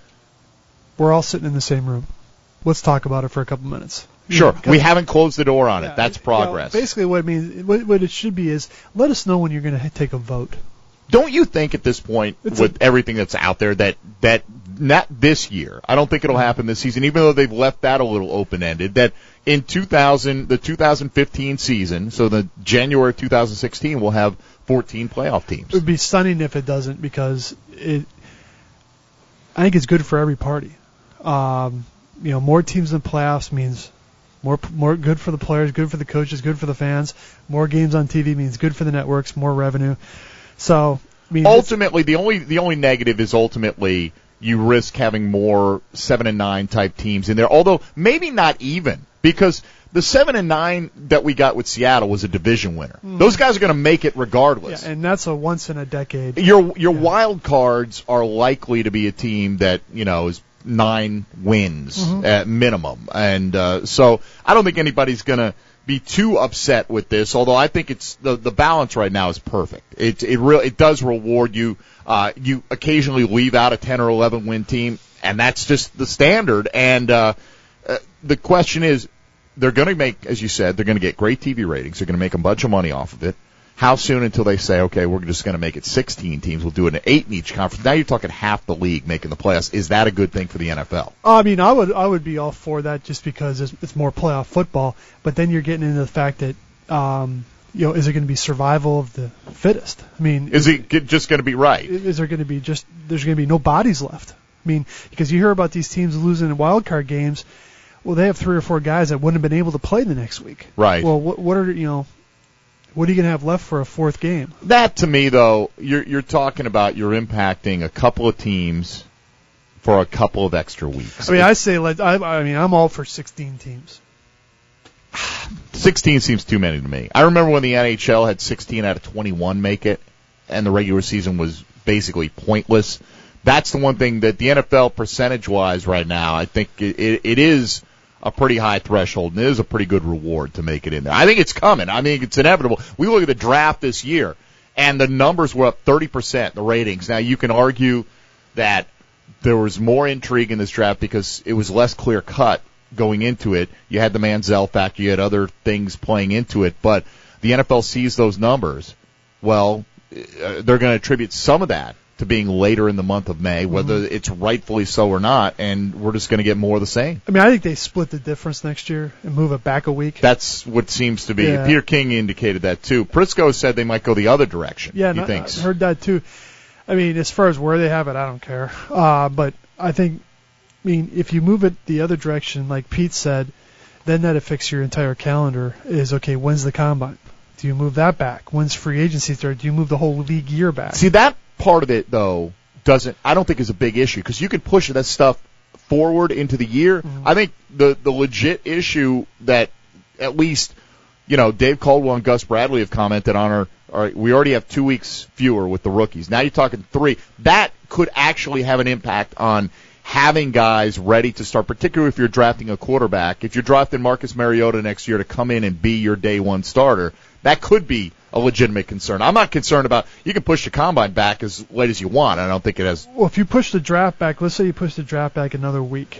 B: We're all sitting in the same room. Let's talk about it for a couple minutes.
A: Sure. We haven't closed the door on it. That's progress.
B: Basically what it means, what it should be is, let us know when you're going to take a vote.
A: Don't you think at this point, with everything that's out there, that not this year, I don't think it'll happen this season, even though they've left that a little open-ended, that in the 2015 season, so the January 2016, we'll have 14 playoff teams.
B: It would be stunning if it doesn't, because I think it's good for every party. More teams in playoffs means more good for the players, good for the coaches, good for the fans. More games on TV means good for the networks, more revenue. So, ultimately,
A: the only negative is ultimately you risk having more 7-9 type teams in there. Although maybe not even, because the 7-9 that we got with Seattle was a division winner. Those guys are going to make it regardless.
B: Yeah, and that's a once in a decade.
A: Your wild cards are likely to be a team that is 9 wins at minimum, and so I don't think anybody's going to be too upset with this. Although I think it's the balance right now is perfect. It does reward you. You occasionally leave out a 10 or 11 win team, and that's just the standard. And the question is, they're going to make, as you said, they're going to get great TV ratings. They're going to make a bunch of money off of it. How soon until they say, okay, we're just going to make it 16 teams, we'll do it in 8 in each conference? Now you're talking half the league making the playoffs. Is that a good thing for the NFL?
B: I mean, I would be all for that just because it's more playoff football. But then you're getting into the fact that, is it going to be survival of the fittest? I mean,
A: is it just going to be right?
B: Is there going to be there's going to be no bodies left? I mean, because you hear about these teams losing in wild card games. Well, they have 3 or 4 guys that wouldn't have been able to play the next week.
A: Right.
B: Well, what are you going to have left for a 4th game?
A: That, to me, though, you're talking about you're impacting a couple of teams for a couple of extra weeks.
B: I mean, I say I'm all for 16 teams.
A: 16 seems too many to me. I remember when the NHL had 16 out of 21 make it, and the regular season was basically pointless. That's the one thing that the NFL, percentage-wise right now, I think it is a pretty high threshold, and it is a pretty good reward to make it in there. I think it's coming. I mean, it's inevitable. We look at the draft this year, and the numbers were up 30%, the ratings. Now, you can argue that there was more intrigue in this draft because it was less clear-cut going into it. You had the Manziel factor. You had other things playing into it. But the NFL sees those numbers. Well, they're going to attribute some of that to being later in the month of May, whether it's rightfully so or not, and we're just going to get more of the same.
B: I mean, I think they split the difference next year and move it back a week.
A: That's what seems to be.
B: Yeah.
A: Peter King indicated that, too. Prisco said they might go the other direction.
B: Yeah,
A: he thinks.
B: I heard that, too. I mean, as far as where they have it, I don't care. But I think, if you move it the other direction, like Pete said, then that affects your entire calendar. Is, okay, when's the combine? Do you move that back? When's free agency start? Do you move the whole league year back?
A: See, that part of it, though, I don't think is a big issue, because you can push that stuff forward into the year. I think the legit issue that at least, Dave Caldwell and Gus Bradley have commented on we already have 2 weeks fewer with the rookies. Now you're talking 3. That could actually have an impact on having guys ready to start, particularly if you're drafting a quarterback. If you're drafting Marcus Mariota next year to come in and be your day one starter, that could be a legitimate concern. I'm not concerned about, you can push the combine back as late as you want. I don't think it has.
B: Well, if you push the draft back, let's say you push the draft back another week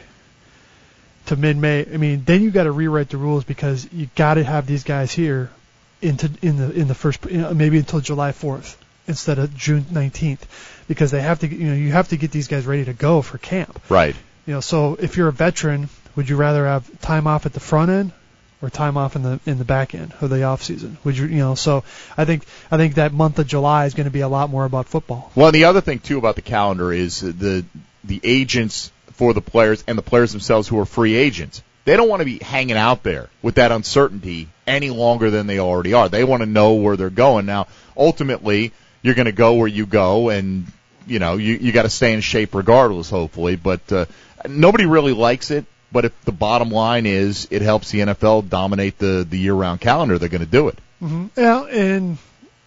B: to mid-May, then you got to rewrite the rules, because you got to have these guys here in the first, maybe until July 4th instead of June 19th, because they have to, you have to get these guys ready to go for camp.
A: Right.
B: So if you're a veteran, would you rather have time off at the front end or time off in the back end of the off season? Would you, so I think that month of July is going to be a lot more about football.
A: Well, and the other thing too about the calendar is the agents for the players and the players themselves who are free agents. They don't want to be hanging out there with that uncertainty any longer than they already are. They want to know where they're going. Now, ultimately, you're going to go where you go, and you got to stay in shape regardless, hopefully. But nobody really likes it. But if the bottom line is it helps the NFL dominate the year-round calendar, they're going to do it.
B: Mm-hmm. Yeah, and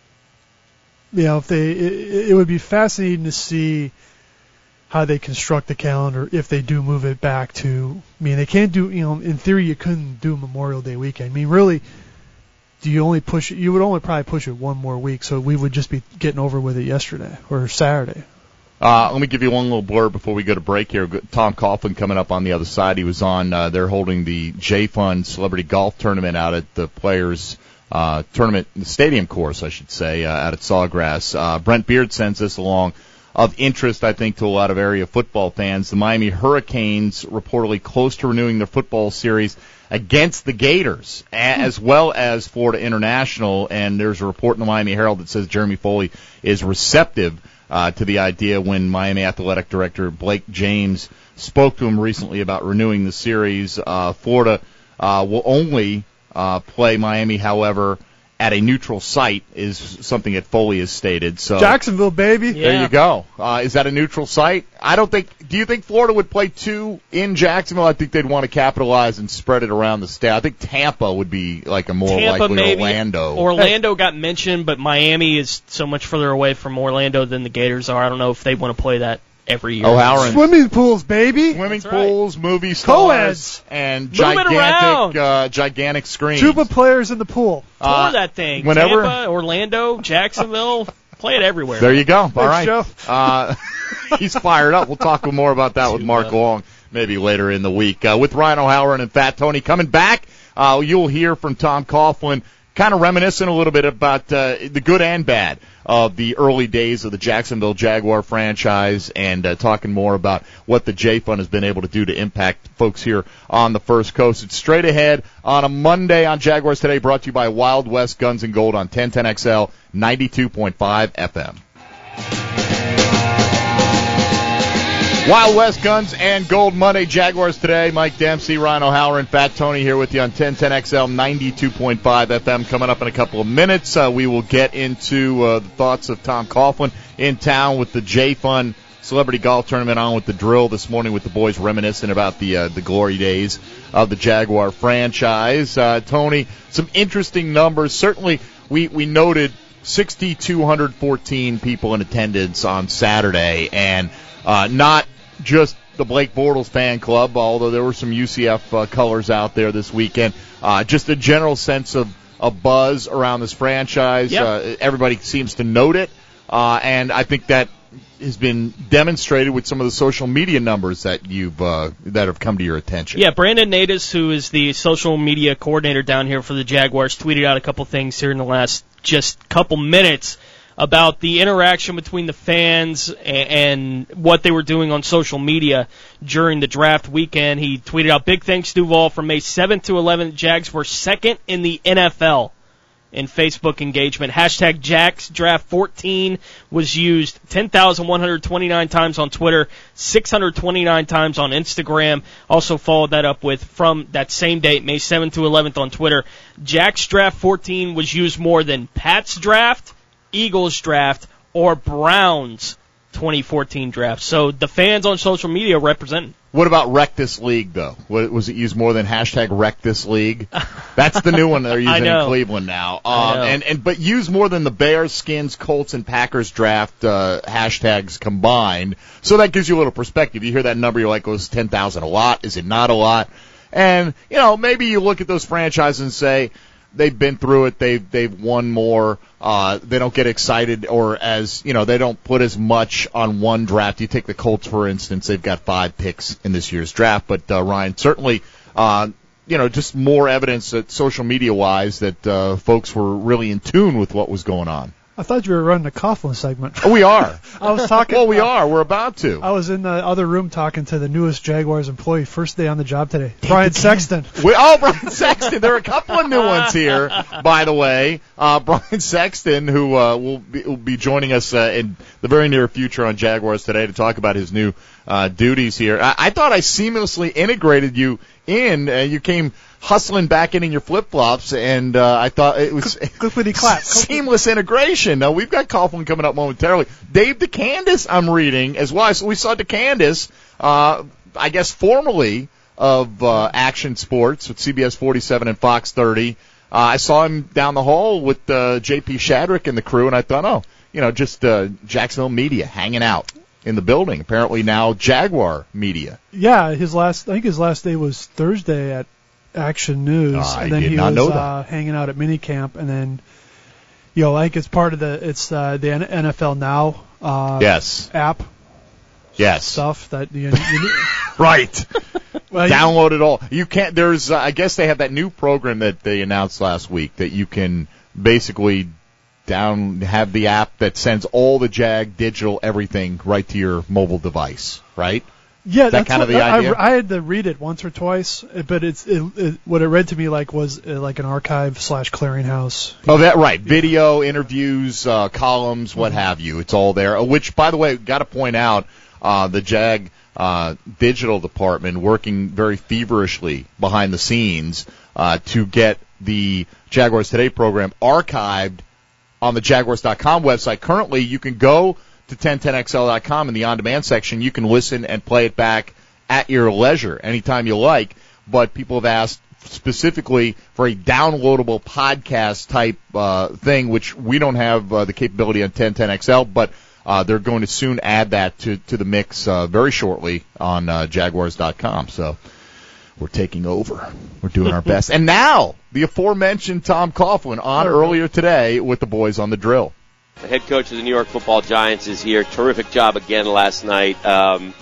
B: if it would be fascinating to see how they construct the calendar if they do move it back to. They can't do. In theory, you couldn't do Memorial Day weekend. Really, do you only push it? You would only probably push it one more week, so we would just be getting over with it yesterday or Saturday.
A: Let me give you one little blurb before we go to break here. Tom Coughlin coming up on the other side. He was on, they're holding the J-Fund Celebrity Golf Tournament out at the Players Tournament, the stadium course, I should say, out at Sawgrass. Brent Beard sends this along. Of interest, I think, to a lot of area football fans. The Miami Hurricanes reportedly close to renewing their football series against the Gators, as well as Florida International. And there's a report in the Miami Herald that says Jeremy Foley is receptive to the idea when Miami Athletic Director Blake James spoke to him recently about renewing the series. Florida will only play Miami, however, at a neutral site is something that Foley has stated. So
B: Jacksonville, baby.
A: there you go. Is that a neutral site? I don't think. Do you think Florida would play 2 in Jacksonville? I think they'd want to capitalize and spread it around the state. I think Tampa would be like a more likely
C: maybe.
A: Orlando.
C: Orlando got mentioned, but Miami is so much further away from Orlando than the Gators are. I don't know if they want to play that every year.
A: O'Halloran.
B: Swimming pools, baby.
A: Swimming
C: That's right.
A: pools, movie stars,
B: Co-eds.
A: and
C: Move it around.
A: gigantic screens.
B: Tuba players in the pool.
C: Tour that thing.
A: whenever-
C: Tampa, Orlando, Jacksonville, play it everywhere.
A: There you go. All right.
B: Joe.
A: He's fired up. We'll talk more about that with Mark Long maybe later in the week. With Ryan O'Halloran and Fat Tony coming back, you'll hear from Tom Coughlin, kind of reminiscing a little bit about the good and bad of the early days of the Jacksonville Jaguar franchise, and talking more about what the J-Fund has been able to do to impact folks here on the First Coast. It's straight ahead on a Monday on Jaguars Today, brought to you by Wild West Guns and Gold on 1010XL 92.5 FM. Wild West Guns and Gold Monday, Jaguars Today. Mike Dempsey, Ryan O'Halloran, Fat Tony here with you on 1010XL 92.5 FM. Coming up in a couple of minutes, we will get into the thoughts of Tom Coughlin in town with the J-Fund Celebrity Golf Tournament on with the drill this morning with the boys reminiscing about the glory days of the Jaguar franchise. Tony, some interesting numbers. Certainly, we noted 6,214 people in attendance on Saturday, and not just the Blake Bortles fan club, although there were some UCF colors out there this weekend. Just a general sense of a buzz around this franchise.
C: Yep.
A: Everybody seems to note it, and I think that has been demonstrated with some of the social media numbers that that have come to your attention.
C: Yeah, Brandon Natus, who is the social media coordinator down here for the Jaguars, tweeted out a couple things here in the last just couple minutes about the interaction between the fans and what they were doing on social media during the draft weekend. He tweeted out, "Big thanks, Duval. From May 7th to 11th, Jags were second in the NFL in Facebook engagement. Hashtag JagsDraft14 was used 10,129 times on Twitter, 629 times on Instagram." Also followed that up with, from that same date, May 7th to 11th on Twitter, JagsDraft14 was used more than Pats Draft, Eagles Draft, or Browns 2014 draft. So the fans on social media represent.
A: What about Wreck This League, though? Was it used more than hashtag Wreck This League? That's the new one they're using in Cleveland now. But used more than the Bears, Skins, Colts, and Packers draft hashtags combined. So that gives you a little perspective. You hear that number, you're like, oh, is 10,000 a lot? Is it not a lot? And, maybe you look at those franchises and say, they've been through it. They've won more. They don't get excited, or they don't put as much on one draft. You take the Colts, for instance. They've got 5 picks in this year's draft. But, Ryan, certainly, just more evidence that social media wise that folks were really in tune with what was going on.
B: I thought you were running a Coughlin segment.
A: Oh, we are.
B: I was talking.
A: Well, we are. We're about to.
B: I was in the other room talking to the newest Jaguars employee, first day on the job today, Brian Sexton.
A: Brian Sexton. There are a couple of new ones here, by the way. Brian Sexton, who will be joining us in the very near future on Jaguars Today to talk about his new duties here. I thought I seamlessly integrated you in. You came hustling back in your flip-flops, and I thought it was
B: clippity-clap.
A: Seamless integration. Now, we've got Coughlin coming up momentarily. Dave DeCandis, I'm reading as well. So we saw DeCandis, I guess formally, of Action Sports with CBS 47 and Fox 30. I saw him down the hall with J.P. Shadrick and the crew, and I thought, just Jacksonville media hanging out in the building. Apparently now Jaguar media.
B: Yeah, his last day was Thursday at Action News, and then he was hanging out at minicamp, and then I think it's part of the NFL Now app.
A: Yes.
B: Stuff that you
A: right. Well, download it all. You can't. There's I guess they have that new program that they announced last week that you can basically have the app that sends all the Jag digital everything right to your mobile device, right?
B: Yeah,
A: that's kind of the idea.
B: I had to read it once or twice, but what it read to me like was like an archive / clearinghouse.
A: Oh, that right. Video, interviews, columns, what have you. It's all there. Which, by the way, got to point out, the Jag digital department working very feverishly behind the scenes to get the Jaguars Today program archived on the Jaguars.com website. Currently, you can go to 1010XL.com in the on-demand section. You can listen and play it back at your leisure anytime you like, but people have asked specifically for a downloadable podcast type thing, which we don't have the capability on 1010XL, but they're going to soon add that to the mix very shortly on Jaguars.com. So we're taking over. We're doing our best. And now, the aforementioned Tom Coughlin on earlier today with the boys on the drill.
I: The head coach of the New York Football Giants is here. Terrific job again last night. I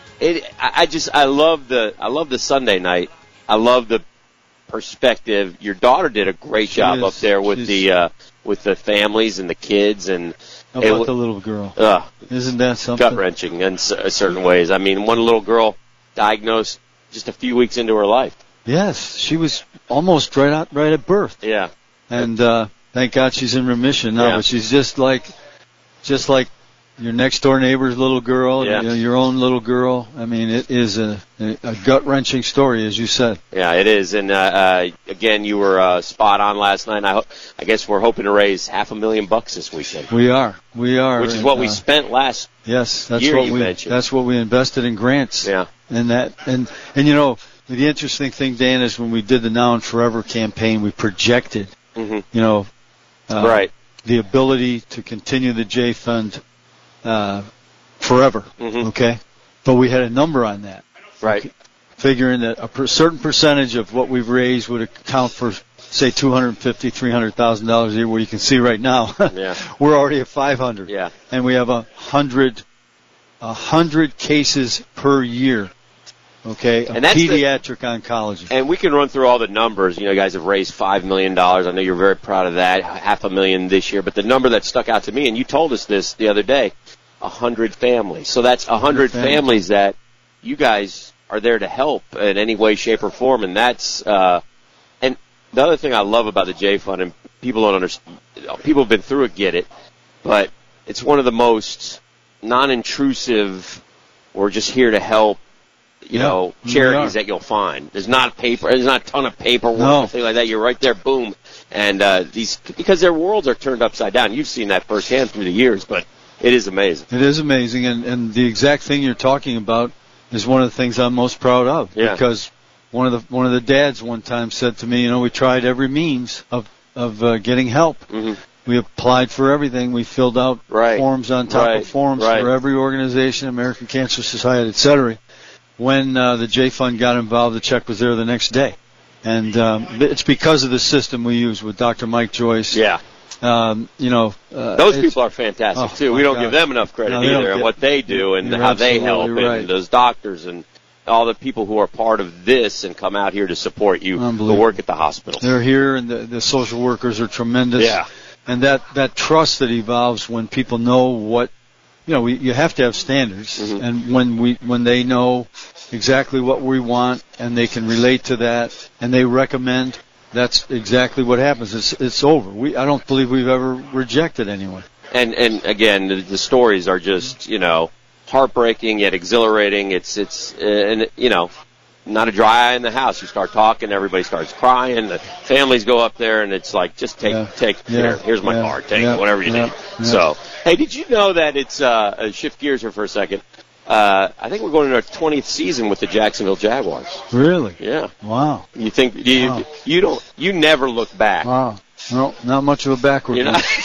I: love the Sunday night. I love the perspective. Your daughter did a great job up there with the families and the kids and.
J: How about the little girl? Isn't that something?
I: Gut-wrenching in certain ways. I mean, one little girl diagnosed just a few weeks into her life.
J: Yes, she was almost right at birth.
I: Yeah.
J: And thank God she's in remission now. Yeah. But she's just like your next door neighbor's little girl, your own little girl. I mean, it is a gut-wrenching story, as you said.
I: Yeah, it is. And again, you were spot on last night. I guess we're hoping to raise $500,000 this weekend.
J: We are.
I: Which is what we spent last year. You mentioned.
J: That's what we invested in grants.
I: Yeah.
J: And you know, the interesting thing, Dan, is when we did the Now and Forever campaign, we projected,
I: right,
J: the ability to continue the J Fund forever. Okay, but we had a number on that.
I: Right.
J: Figuring that a certain percentage of what we've raised would account for, say, $250,000, $300,000 a year. Where you can see right now, we're already at 500.
I: Yeah.
J: And we have 100 cases per year. Okay,
I: and that's
J: pediatric oncology.
I: And we can run through all the numbers. You know, you guys have raised $5 million. I know you're very proud of that. $500,000 this year. But the number that stuck out to me, and you told us this the other day, 100 families. So that's 100 families that you guys are there to help in any way, shape, or form. And that's and the other thing I love about the J Fund, and people don't understand, people have been through it, get it, but it's one of the most non-intrusive, we're just here to help, charities that you'll find. There's not a ton of paperwork or anything like that. You're right there, boom. And because their worlds are turned upside down. You've seen that firsthand through the years, but it is amazing.
J: It is amazing, and the exact thing you're talking about is one of the things I'm most proud of.
I: Yeah.
J: Because one of the dads one time said to me, we tried every means of getting help.
I: Mm-hmm.
J: We applied for everything. We filled out forms on top of forms for every organization, American Cancer Society, et cetera. When the J Fund got involved, the check was there the next day. And it's because of the system we use with Dr. Mike Joyce.
I: Yeah.
J: Those
I: people are fantastic, too. We don't give them enough credit either, and what they do and how they help, and those doctors and all the people who are part of this and come out here to support you who work at the hospital.
J: They're here, and the social workers are tremendous.
I: Yeah.
J: And that trust that evolves when people know what, you have to have standards, and when they know exactly what we want and they can relate to that and they recommend, that's exactly what happens. It's over. I don't believe we've ever rejected anyone.
I: And again, the stories are just heartbreaking yet exhilarating. It's not a dry eye in the house. You start talking, everybody starts crying. The families go up there, and it's like, just take here's my card, take it, whatever you need. Yeah. So, hey, did you know that it's shift gears here for a second? I think we're going into our 20th season with the Jacksonville Jaguars.
J: Really?
I: Yeah.
J: Wow.
I: You think you never look back?
J: Wow. No, not much of a backward.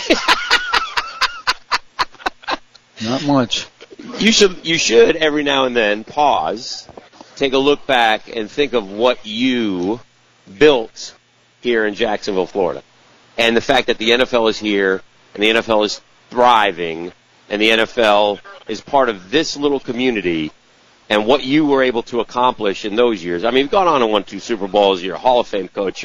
J: Not much.
I: You should every now and then pause, take a look back, and think of what you built here in Jacksonville, Florida, and the fact that the NFL is here and the NFL is thriving. And the NFL is part of this little community, and what you were able to accomplish in those years. I mean, you've gone on and won 2 Super Bowls. You're a Hall of Fame coach.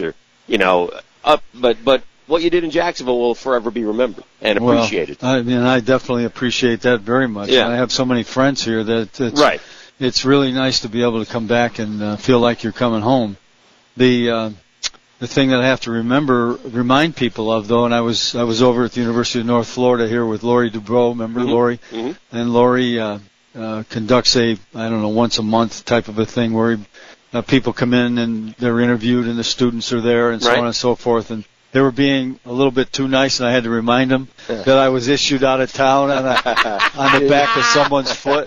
I: But what you did in Jacksonville will forever be remembered and appreciated.
J: Well, I definitely appreciate that very much.
I: Yeah.
J: I have so many friends here that it's really nice to be able to come back and feel like you're coming home. The thing that I have to remind people of, though, and I was over at the University of North Florida here with Laurie Dubrow. Remember Laurie? Mm-hmm. And Laurie conducts once a month type of a thing where people come in and they're interviewed and the students are there and so on and so forth. And they were being a little bit too nice, and I had to remind them that I was issued out of town on the back of someone's foot,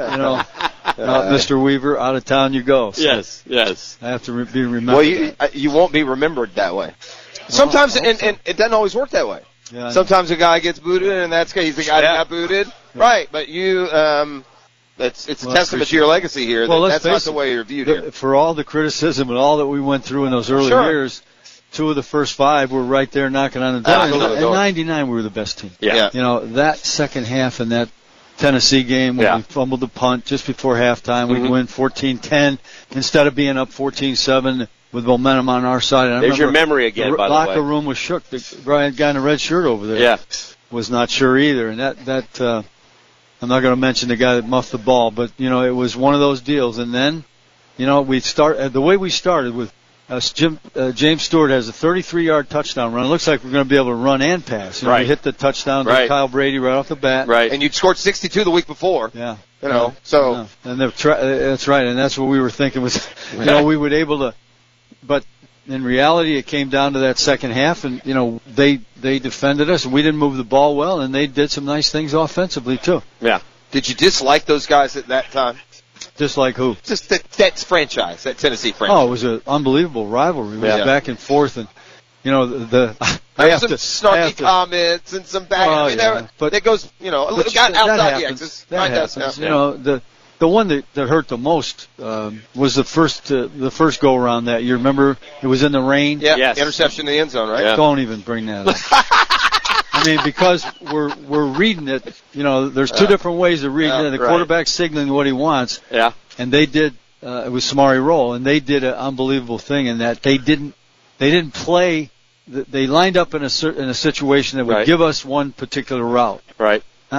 J: Mr. Weaver, out of town you go. So
I: yes.
J: I have to be remembered.
K: Well, you won't be remembered that way. Sometimes, and it doesn't always work that way.
J: Yeah,
K: sometimes a guy gets booted, and he's the guy that got booted. Yeah. Right, but you, it's a testament to your legacy here. That's not the way you're viewed here.
J: For all the criticism and all that we went through in those early years, 2 of the first 5 were right there knocking on the door. In 99, we were the best team.
I: Yeah.
J: That second half in that Tennessee game when we fumbled the punt just before halftime, we win 14-10 instead of being up 14-7 with momentum on our side. And
I: there's your memory again, by the way.
J: The locker room was shook. The guy in the red shirt over there was not sure either. And that I'm not going to mention the guy that muffed the ball, but, it was one of those deals. And then, the way we started with James Stewart has a 33-yard touchdown run. It looks like we're going to be able to run and pass. We hit the touchdown to Kyle Brady right off the bat.
K: Right. And you'd scored 62 the week before.
J: Yeah.
K: So.
J: And that's right. And that's what we were thinking was, we would able to, but in reality it came down to that second half and, they defended us and we didn't move the ball well and they did some nice things offensively too.
K: Yeah. Did you dislike those guys at that time?
J: Dislike who?
K: Just that franchise, that Tennessee franchise.
J: Oh, it was an unbelievable rivalry. It was back and forth, and
K: there were some snarky comments and some back. But it goes, outside the X's.
J: That happens. The one that hurt the most was the first go around that year. Remember, it was in the rain.
K: Yeah, yes. Interception in the end zone, right?
J: Yeah. Don't even bring that up. I mean, because we're reading it, there's 2 different ways of reading it. The quarterback's signaling what he wants.
I: Yeah.
J: And they did, it was Samari Roll, and they did an unbelievable thing in that they didn't play, they lined up in a situation that would give us one particular route.
I: Right.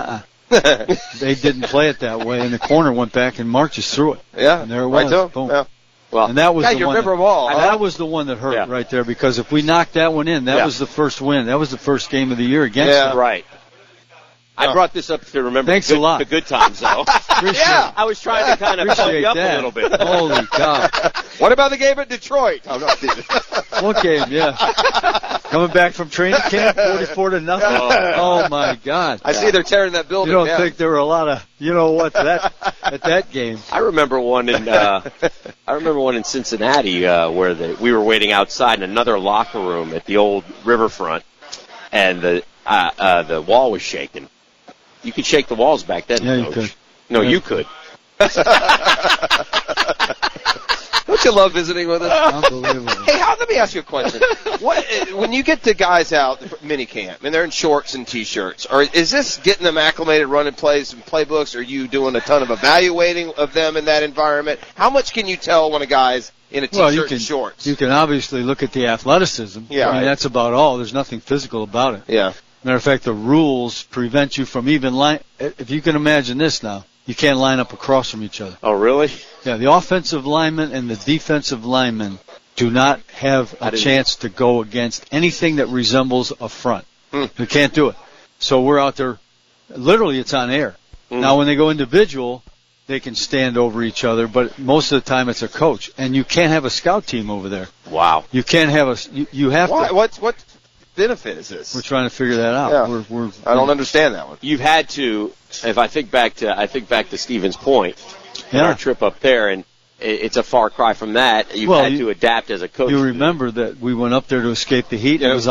J: They didn't play it that way, and the corner went back and Mark just threw it.
K: Yeah.
J: And there it was.
K: Right.
J: Boom.
K: Yeah.
J: Well, and that was the
K: you
J: one
K: remember them all.
J: That was the one that hurt right there because if we knocked that one in, that was the first win. That was the first game of the year against them.
I: Right. I brought this up to remember
J: the
I: good times, though. I was trying to kind of pump you up a little bit.
J: Holy cow.
K: What about the game at Detroit? Oh, no.
J: What game, Coming back from training camp, 44-0. Oh, my God.
K: I see they're tearing that building
J: down.
K: You
J: don't think there were a lot of, at that game.
I: I remember one in Cincinnati where we were waiting outside in another locker room at the old riverfront, and the wall was shaking. You could shake the walls back then.
J: Yeah, you could.
I: No, you could.
K: Don't you love visiting with us?
J: Unbelievable.
K: Hey, let me ask you a question. When you get the guys out mini camp and they're in shorts and t-shirts, is this getting them acclimated, running plays and playbooks? Or are you doing a ton of evaluating of them in that environment? How much can you tell when a guy's in a t-shirt and shorts?
J: You can obviously look at the athleticism.
K: Yeah,
J: I mean, that's about all. There's nothing physical about it.
K: Yeah.
J: Matter of fact, the rules prevent you from even if you can imagine this now, you can't line up across from each other.
I: Oh, really?
J: Yeah, the offensive linemen and the defensive linemen do not have a chance to go against anything that resembles a front. You can't do it. So we're out there, literally it's on air. Now when they go individual, they can stand over each other, but most of the time it's a coach. And you can't have a scout team over there.
I: Wow.
J: You can't have you have
K: Why?
J: to.
K: What benefit is this?
J: We're trying to figure that out.
K: Yeah. I don't understand that one.
I: You've had to, if I think back to Stevens Point, our trip up there, and it's a far cry from that. You've had to adapt as a coach.
J: You remember that we went up there to escape the heat.
I: Yeah,
J: it was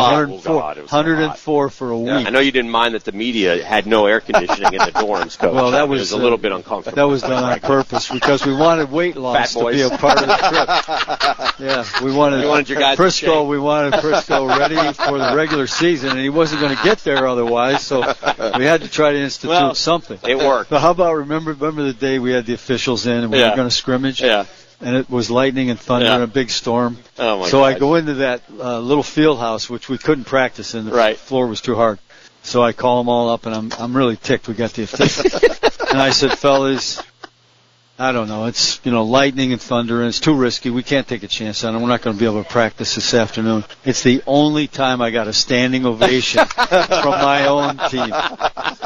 J: 104 for a week.
I: I know you didn't mind that the media had no air conditioning in the dorms, Coach.
J: Well, that was
I: a little bit uncomfortable.
J: That was done on purpose because we wanted weight loss to be a part of the trip. Yeah, we wanted
I: your guys
J: Frisco. We wanted Frisco ready for the regular season, and he wasn't going to get there otherwise. So we had to try to institute something.
I: It worked.
J: But how about remember the day we had the officials in and we were going to scrimmage?
I: Yeah.
J: And it was lightning and thunder and a big storm.
I: Oh my
J: so
I: God.
J: I go into that little field house, which we couldn't practice in. The floor was too hard. So I call them all up, and I'm really ticked we got the officials. And I said, fellas, I don't know. It's, lightning and thunder, and it's too risky. We can't take a chance on it. We're not going to be able to practice this afternoon. It's the only time I got a standing ovation from my own team.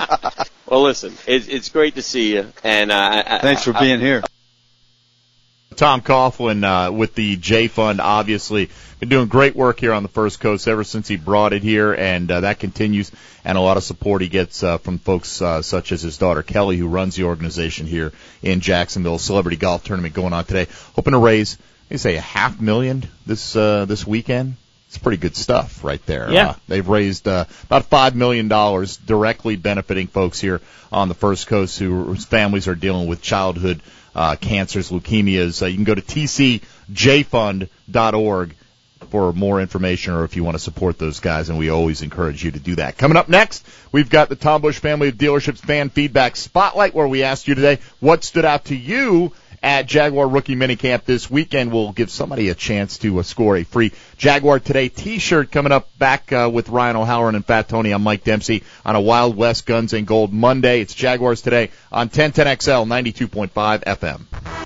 I: Well, listen, it's great to see you. And
J: thanks for being here.
A: Tom Coughlin with the J Fund, obviously. Been doing great work here on the First Coast ever since he brought it here, and that continues. And a lot of support he gets from folks such as his daughter Kelly, who runs the organization here in Jacksonville. Celebrity golf tournament going on today. Hoping to raise, say, $500,000 this weekend. It's pretty good stuff right there.
C: Yeah.
A: They've raised about $5 million directly benefiting folks here on the First Coast whose families are dealing with childhood cancers, leukemias. You can go to tcjfund.org for more information, or if you want to support those guys, and we always encourage you to do that. Coming up next, we've got the Tom Bush Family of Dealerships Fan Feedback Spotlight, where we asked you today what stood out to you at Jaguar Rookie Minicamp this weekend. We'll give somebody a chance to score a free Jaguar Today T-shirt coming up back with Ryan O'Halloran and Fat Tony. I'm Mike Dempsey on a Wild West Guns and Gold Monday. It's Jaguars Today on 1010XL 92.5 FM.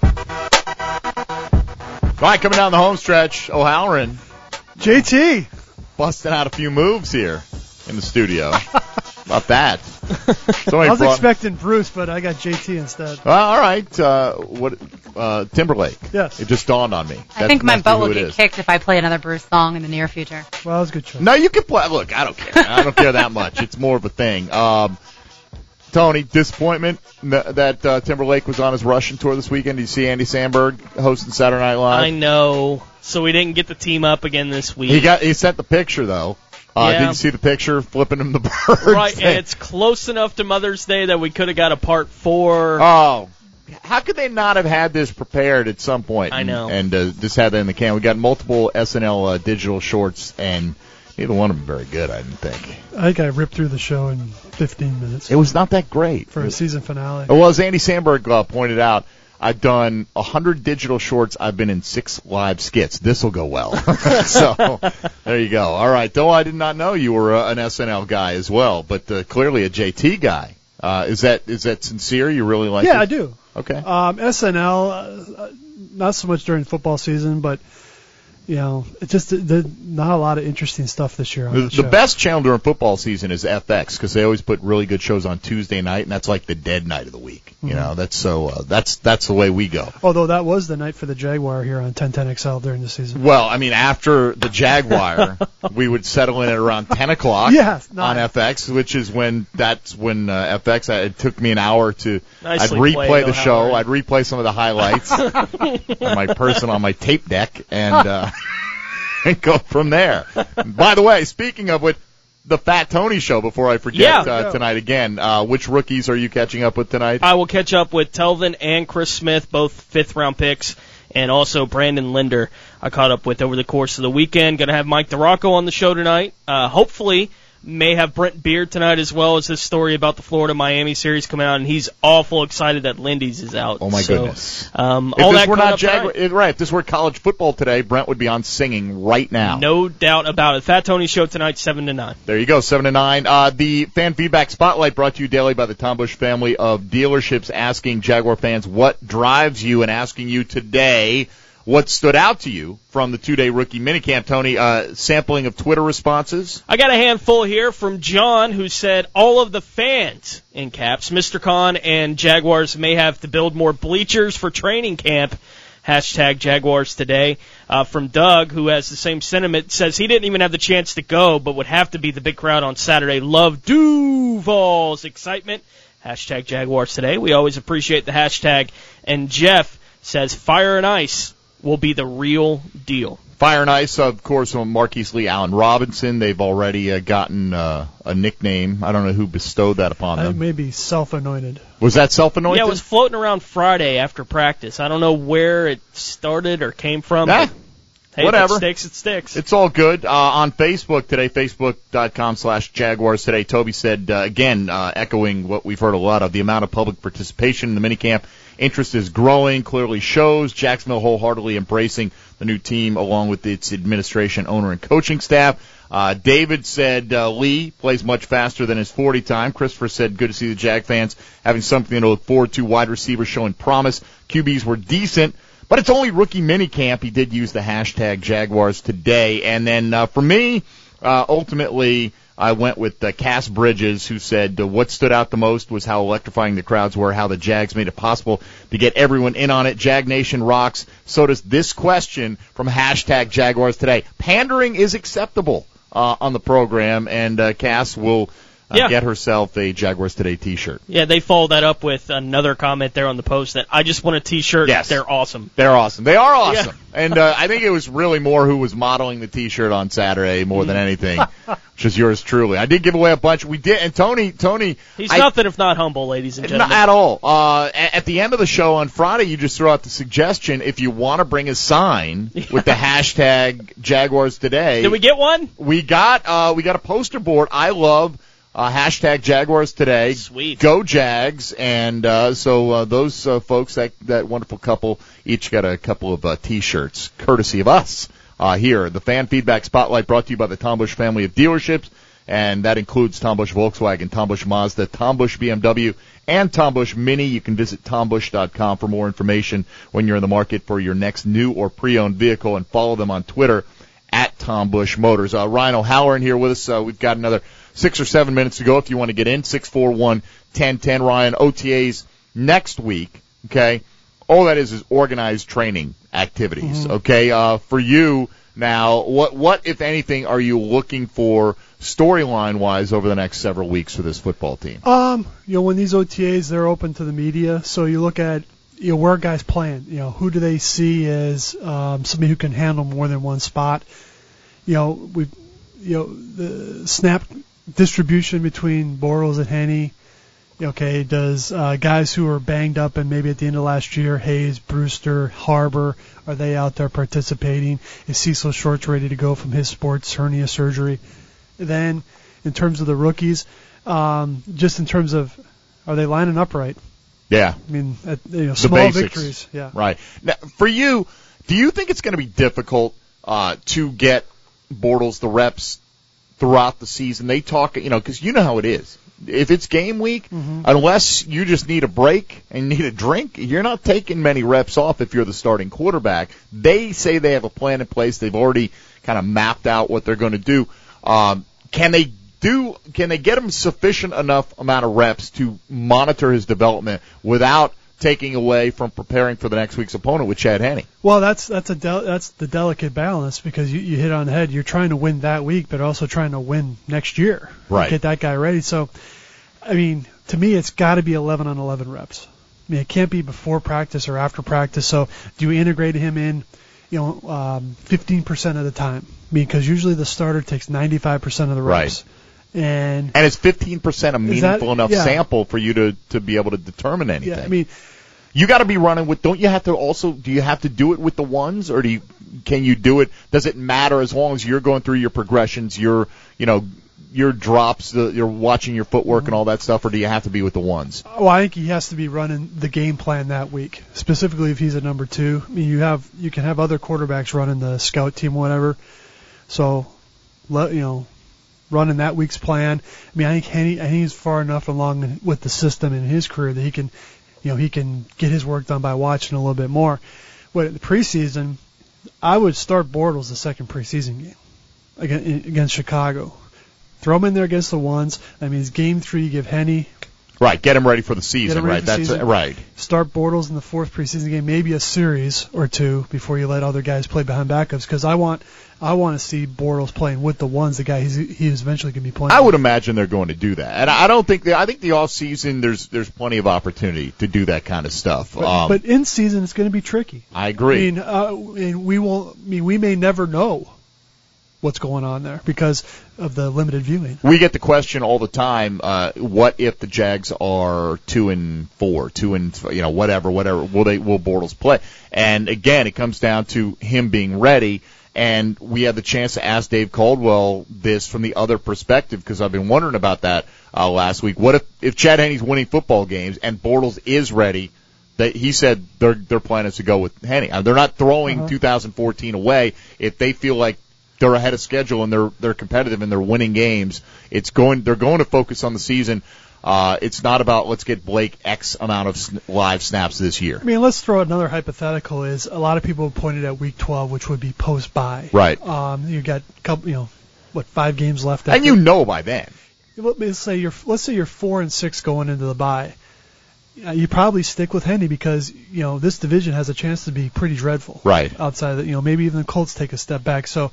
A: All right, coming down the home stretch, O'Halloran.
B: JT.
A: Busting out a few moves here in the studio. About that.
B: I was expecting Bruce, but I got JT instead.
A: All right. Timberlake.
B: Yes.
A: It just dawned on me.
L: I think my butt will get kicked if I play another Bruce song in the near future.
B: Well, that was a good choice.
A: No, you can play. Look, I don't care. I don't care that much. It's more of a thing. Tony, disappointment that Timberlake was on his Russian tour this weekend. Did you see Andy Samberg hosting Saturday Night Live?
C: I know. So we didn't get the team up again this week.
A: He sent the picture, though.
C: Yeah.
A: Did you see the picture flipping him the bird?
C: Right, and it's close enough to Mother's Day that we could have got a part 4.
A: Oh, how could they not have had this prepared at some point?
C: I know.
A: And just had that in the can. We got multiple SNL digital shorts, and neither one of them very good, I didn't think.
B: I think I ripped through the show in 15 minutes.
A: It was not that great.
B: For a season finale.
A: Well, as Andy Samberg pointed out, I've done 100 digital shorts. I've been in 6 live skits. This will go well. So there you go. All right. Though I did not know you were an SNL guy as well, but clearly a JT guy. Is that sincere? You really like it?
B: Yeah, I do.
A: Okay.
B: SNL, not so much during football season, but it's just not a lot of interesting stuff this year on
A: the best channel during football season is FX, because they always put really good shows on Tuesday night, and that's like the dead night of the week.
B: Mm-hmm.
A: That's the way we go.
B: Although that was the night for the Jaguar here on 1010XL during the season.
A: Well, I mean, after the Jaguar, we would settle in at around 10 o'clock on FX, which is when FX. It took me an hour to. I'd replay the show. I'd replay some of the highlights on my tape deck, and go from there. By the way, speaking of which, the Fat Tony show, before I forget tonight again, which rookies are you catching up with tonight?
C: I will catch up with Telvin and Chris Smith, both 5th-round picks, and also Brandon Linder I caught up with over the course of the weekend. Going to have Mike DeRocco on the show tonight. Hopefully, may have Brent Beard tonight as well, as this story about the Florida-Miami series coming out, and he's awful excited that Lindy's is out.
A: Oh, my goodness.
C: If
A: this were college football today, Brent would be on singing right now.
C: No doubt about it. Fat Tony show tonight, 7 to 9.
A: There you go, 7 to 9. The Fan Feedback Spotlight brought to you daily by the Tom Bush Family of Dealerships, asking Jaguar fans what drives you, and asking you today what stood out to you from the 2-day rookie minicamp. Tony, sampling of Twitter responses?
C: I got a handful here from John, who said, all of the fans, in caps, Mr. Khan and Jaguars may have to build more bleachers for training camp. Hashtag Jaguars Today. From Doug, who has the same sentiment, says he didn't even have the chance to go, but would have to be the big crowd on Saturday. Love Duval's excitement. Hashtag Jaguars Today. We always appreciate the hashtag. And Jeff says, Fire and Ice will be the real deal.
A: Fire and Ice, of course, on Marquise Lee Allen Robinson. They've already gotten a nickname. I don't know who bestowed that upon them.
B: Maybe self-anointed.
A: Was that self-anointed?
C: Yeah, it was floating around Friday after practice. I don't know where it started or came from.
A: Nah,
C: hey,
A: whatever.
C: If it sticks, it sticks.
A: It's all good. On Facebook today, Facebook.com/Jaguars Today, Toby said, again, echoing what we've heard a lot of, the amount of public participation in the minicamp. Interest is growing, clearly shows. Jacksonville wholeheartedly embracing the new team along with its administration, owner, and coaching staff. David said Lee plays much faster than his 40 time. Christopher said good to see the Jag fans having something to look forward to. Wide receivers showing promise. QBs were decent, but it's only rookie minicamp. He did use the hashtag Jaguars Today. And then for me, ultimately, I went with Cass Bridges, who said what stood out the most was how electrifying the crowds were, how the Jags made it possible to get everyone in on it. Jag Nation rocks. So does this question from #Jaguars Today. Pandering is acceptable on the program, and Cass will get herself a Jaguars Today T-shirt.
C: Yeah, they followed that up with another comment there on the post that I just want a T-shirt.
A: Yes.
C: They're awesome.
A: They're awesome. They are awesome.
C: Yeah.
A: And I think it was really more who was modeling the T-shirt on Saturday more than anything, which is yours truly. I did give away a bunch. We did, and Tony.
C: He's nothing if not humble, ladies and gentlemen.
A: Not at all. At the end of the show on Friday, you just threw out the suggestion if you want to bring a sign with the #Jaguars Today.
C: Did we get one?
A: We got a poster board. I love. #Jaguars Today.
C: Sweet.
A: Go Jags. And so those folks, that wonderful couple, each got a couple of T-shirts, courtesy of us here. The Fan Feedback Spotlight brought to you by the Tom Bush family of dealerships, and that includes Tom Bush Volkswagen, Tom Bush Mazda, Tom Bush BMW, and Tom Bush Mini. You can visit tombush.com for more information when you're in the market for your next new or pre-owned vehicle, and follow them on Twitter at Tom Bush Motors. Ryan O'Halloran here with us. We've got another 6 or 7 minutes to go if you want to get in. 641-1010. Ryan, OTAs next week, okay? All that is organized training activities, okay? For you now, what, if anything, are you looking for storyline-wise over the next several weeks for this football team?
B: When these OTAs, they're open to the media, so you look at where guys playing. Who do they see as somebody who can handle more than one spot? The snap distribution between Bortles and Henne. Okay, does guys who are banged up and maybe at the end of last year, Hayes, Brewster, Harbor, are they out there participating? Is Cecil Shorts ready to go from his sports hernia surgery? Then, in terms of the rookies, just in terms of, are they lining up right?
A: Yeah.
B: I mean, small victories. Yeah.
A: Right. Now, for you, do you think it's going to be difficult to get Bortles the reps throughout the season? They talk, because you know how it is. If it's game week, unless you just need a break and need a drink, you're not taking many reps off if you're the starting quarterback. They say they have a plan in place. They've already kind of mapped out what they're going to do. Can they get him sufficient enough amount of reps to monitor his development without taking away from preparing for the next week's opponent with Chad Henne?
B: Well, that's the delicate balance, because you hit on the head. You're trying to win that week, but also trying to win next year.
A: Right.
B: Get that guy ready. So, I mean, to me, it's got to be 11 on 11 reps. I mean, it can't be before practice or after practice. So, do you integrate him in, 15% of the time? I mean, because usually the starter takes 95% of the reps.
A: Right.
B: And
A: is 15% a meaningful enough sample for you to be able to determine anything?
B: Yeah, I mean,
A: you got to be running with. Do you have to do it with the ones, or can you do it? Does it matter as long as you're going through your progressions, your drops, you're watching your footwork and all that stuff, or do you have to be with the ones?
B: Well, I think he has to be running the game plan that week, specifically if he's a number 2. I mean, you can have other quarterbacks running the scout team, whatever. So, running that week's plan. I mean, I think he's far enough along with the system in his career that he can get his work done by watching a little bit more. But in the preseason, I would start Bortles the second preseason game against Chicago. Throw him in there against the ones. I mean, it's game 3. You give Henne.
A: Right, get him ready for the season. Right, that's right.
B: Start Bortles in the 4th preseason game, maybe a series or 2 before you let other guys play behind backups. Because I want to see Bortles playing with the ones, the guy he is eventually going to be playing.
A: I would imagine they're going to do that, and I think the off season there's plenty of opportunity to do that kind of stuff.
B: But in season it's going to be tricky.
A: I agree.
B: I mean, we may never know what's going on there because of the limited viewing.
A: We get the question all the time, what if the Jags are 2-4, whatever, will Bortles play? And again, it comes down to him being ready, and we had the chance to ask Dave Caldwell this from the other perspective, because I've been wondering about that last week. What if Chad Henne's winning football games and Bortles is ready? That he said their plan is to go with Henne. They're not throwing 2014 away if they feel like they're ahead of schedule and they're competitive and they're winning games. They're going to focus on the season. It's not about let's get Blake X amount of live snaps this year.
B: I mean, let's throw another hypothetical. Is a lot of people have pointed at week 12, which would be post-bye.
A: Right.
B: You got a couple, 5 games left.
A: And you know by then.
B: Let's say you're 4-6 going into the bye. You probably stick with Henny because this division has a chance to be pretty dreadful.
A: Right.
B: Outside of maybe even the Colts take a step back. So,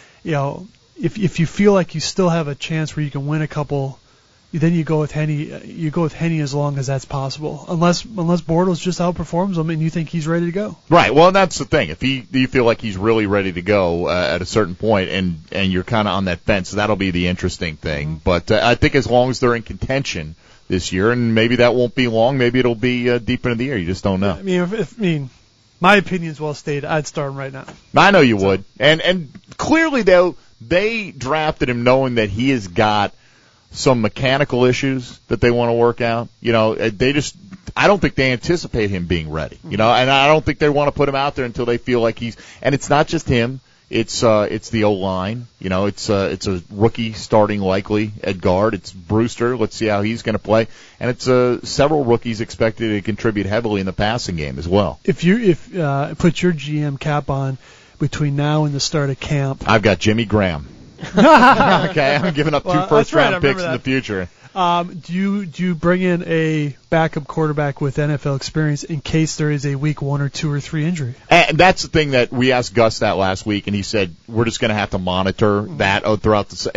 B: if you feel like you still have a chance where you can win a couple, then you go with Henny. You go with Henny as long as that's possible, unless Bortles just outperforms him and you think he's ready to go.
A: Right. Well, that's the thing. If you feel like he's really ready to go at a certain point, and you're kind of on that fence, that'll be the interesting thing. But I think as long as they're in contention this year, and maybe that won't be long, maybe it'll be deep into the year. You just don't know.
B: I mean, my opinion's well stated. I'd start him right now.
A: I know you would, and clearly though they drafted him knowing that he has got some mechanical issues that they want to work out. I don't think they anticipate him being ready. And I don't think they want to put him out there until they feel like and it's not just him. It's the O-line. It's a rookie starting likely at guard. It's Brewster. Let's see how he's going to play. And it's several rookies expected to contribute heavily in the passing game as well.
B: If put your GM cap on between now and the start of camp.
A: I've got Jimmy Graham. Okay, I'm giving up 2 first-round picks in the future.
B: Do you bring in a backup quarterback with NFL experience in case there is a week 1 or 2 or 3 injury?
A: And that's the thing that we asked Gus that last week, and he said we're just going to have to monitor that throughout the.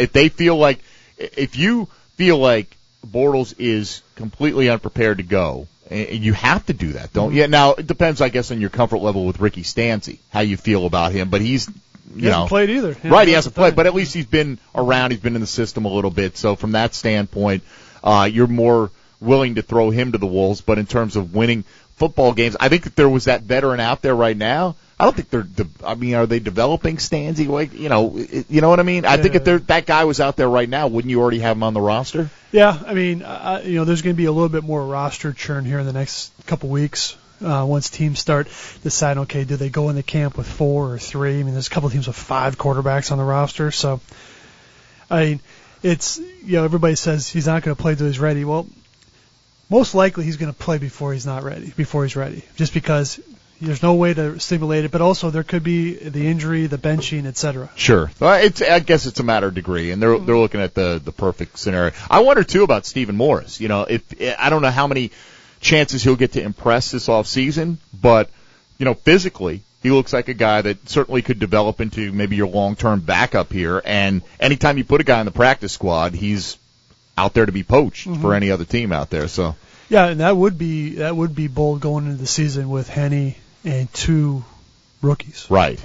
A: If you feel like Bortles is completely unprepared to go, you have to do that, don't you? Now it depends, I guess, on your comfort level with Ricky Stanzi, how you feel about him, but he
B: hasn't played either.
A: Right, he hasn't played, but at least he's been around. He's been in the system a little bit. So from that standpoint, you're more willing to throw him to the wolves. But in terms of winning football games, I think if there was that veteran out there right now, I don't think are they developing Stanzi? You know what I mean? I think if that guy was out there right now, wouldn't you already have him on the roster?
B: Yeah, I mean, there's going to be a little bit more roster churn here in the next couple weeks. Once teams start deciding, okay, do they go into camp with 4 or 3? I mean, there's a couple of teams with 5 quarterbacks on the roster. So, I mean, it's, everybody says he's not going to play till he's ready. Well, most likely he's going to play before he's ready, just because there's no way to simulate it. But also there could be the injury, the benching, etc.
A: Sure. I guess it's a matter of degree, and they're looking at the perfect scenario. I wonder, too, about Stephen Morris. I don't know how many chances he'll get to impress this off season, but physically he looks like a guy that certainly could develop into maybe your long-term backup here. And anytime you put a guy in the practice squad, he's out there to be poached for any other team out there. So
B: yeah, and that would be bold going into the season with Henny and 2 rookies.
A: Right.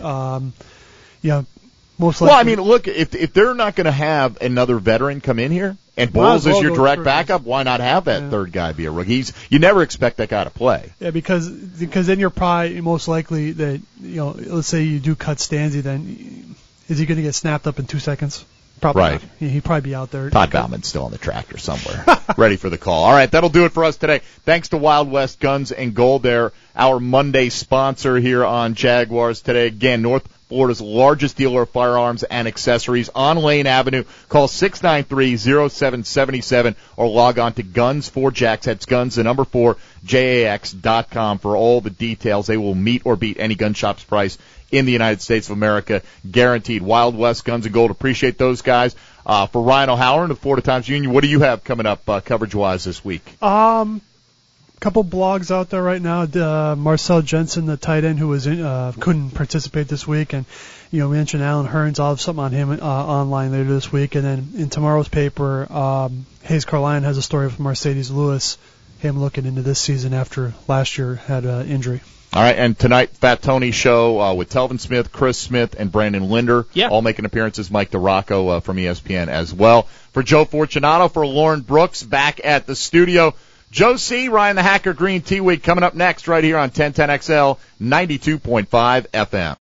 B: Most likely.
A: Well, I mean, look, if they're not going to have another veteran come in here, and Bortles is your direct backup, why not have that third guy be a rookie? You never expect that guy to play.
B: Yeah, because then you're probably most likely that, let's say you do cut Stanzi, then is he going to get snapped up in 2 seconds? Probably
A: right.
B: Not. He'd probably be out there.
A: Todd Bauman's still on the tractor somewhere, ready for the call. All right, that'll do it for us today. Thanks to Wild West Guns and Gold. They're our Monday sponsor here on Jaguars Today. Again, North Florida's largest dealer of firearms and accessories on Lane Avenue. Call 693-0777 or log on to Guns4Jax. That's Guns, the number 4, JAX.com for all the details. They will meet or beat any gun shop's price in the United States of America, guaranteed. Wild West Guns and Gold, appreciate those guys. For Ryan O'Halloran of the Florida Times-Union, what do you have coming up coverage-wise this week?
B: Couple blogs out there right now. Marcel Jensen, the tight end who was couldn't participate this week, and we mentioned Alan Hearns. I'll have something on him online later this week, and then in tomorrow's paper, Hayes Carline has a story from Mercedes Lewis, him looking into this season after last year had an injury.
A: All right, and tonight, Fat Tony show with Telvin Smith, Chris Smith, and Brandon Linder, all making appearances. Mike DeRocco from ESPN as well. For Joe Fortunato, for Lauren Brooks, back at the studio. Joe C., Ryan the Hacker, Green T-Week coming up next right here on 1010XL 92.5 FM.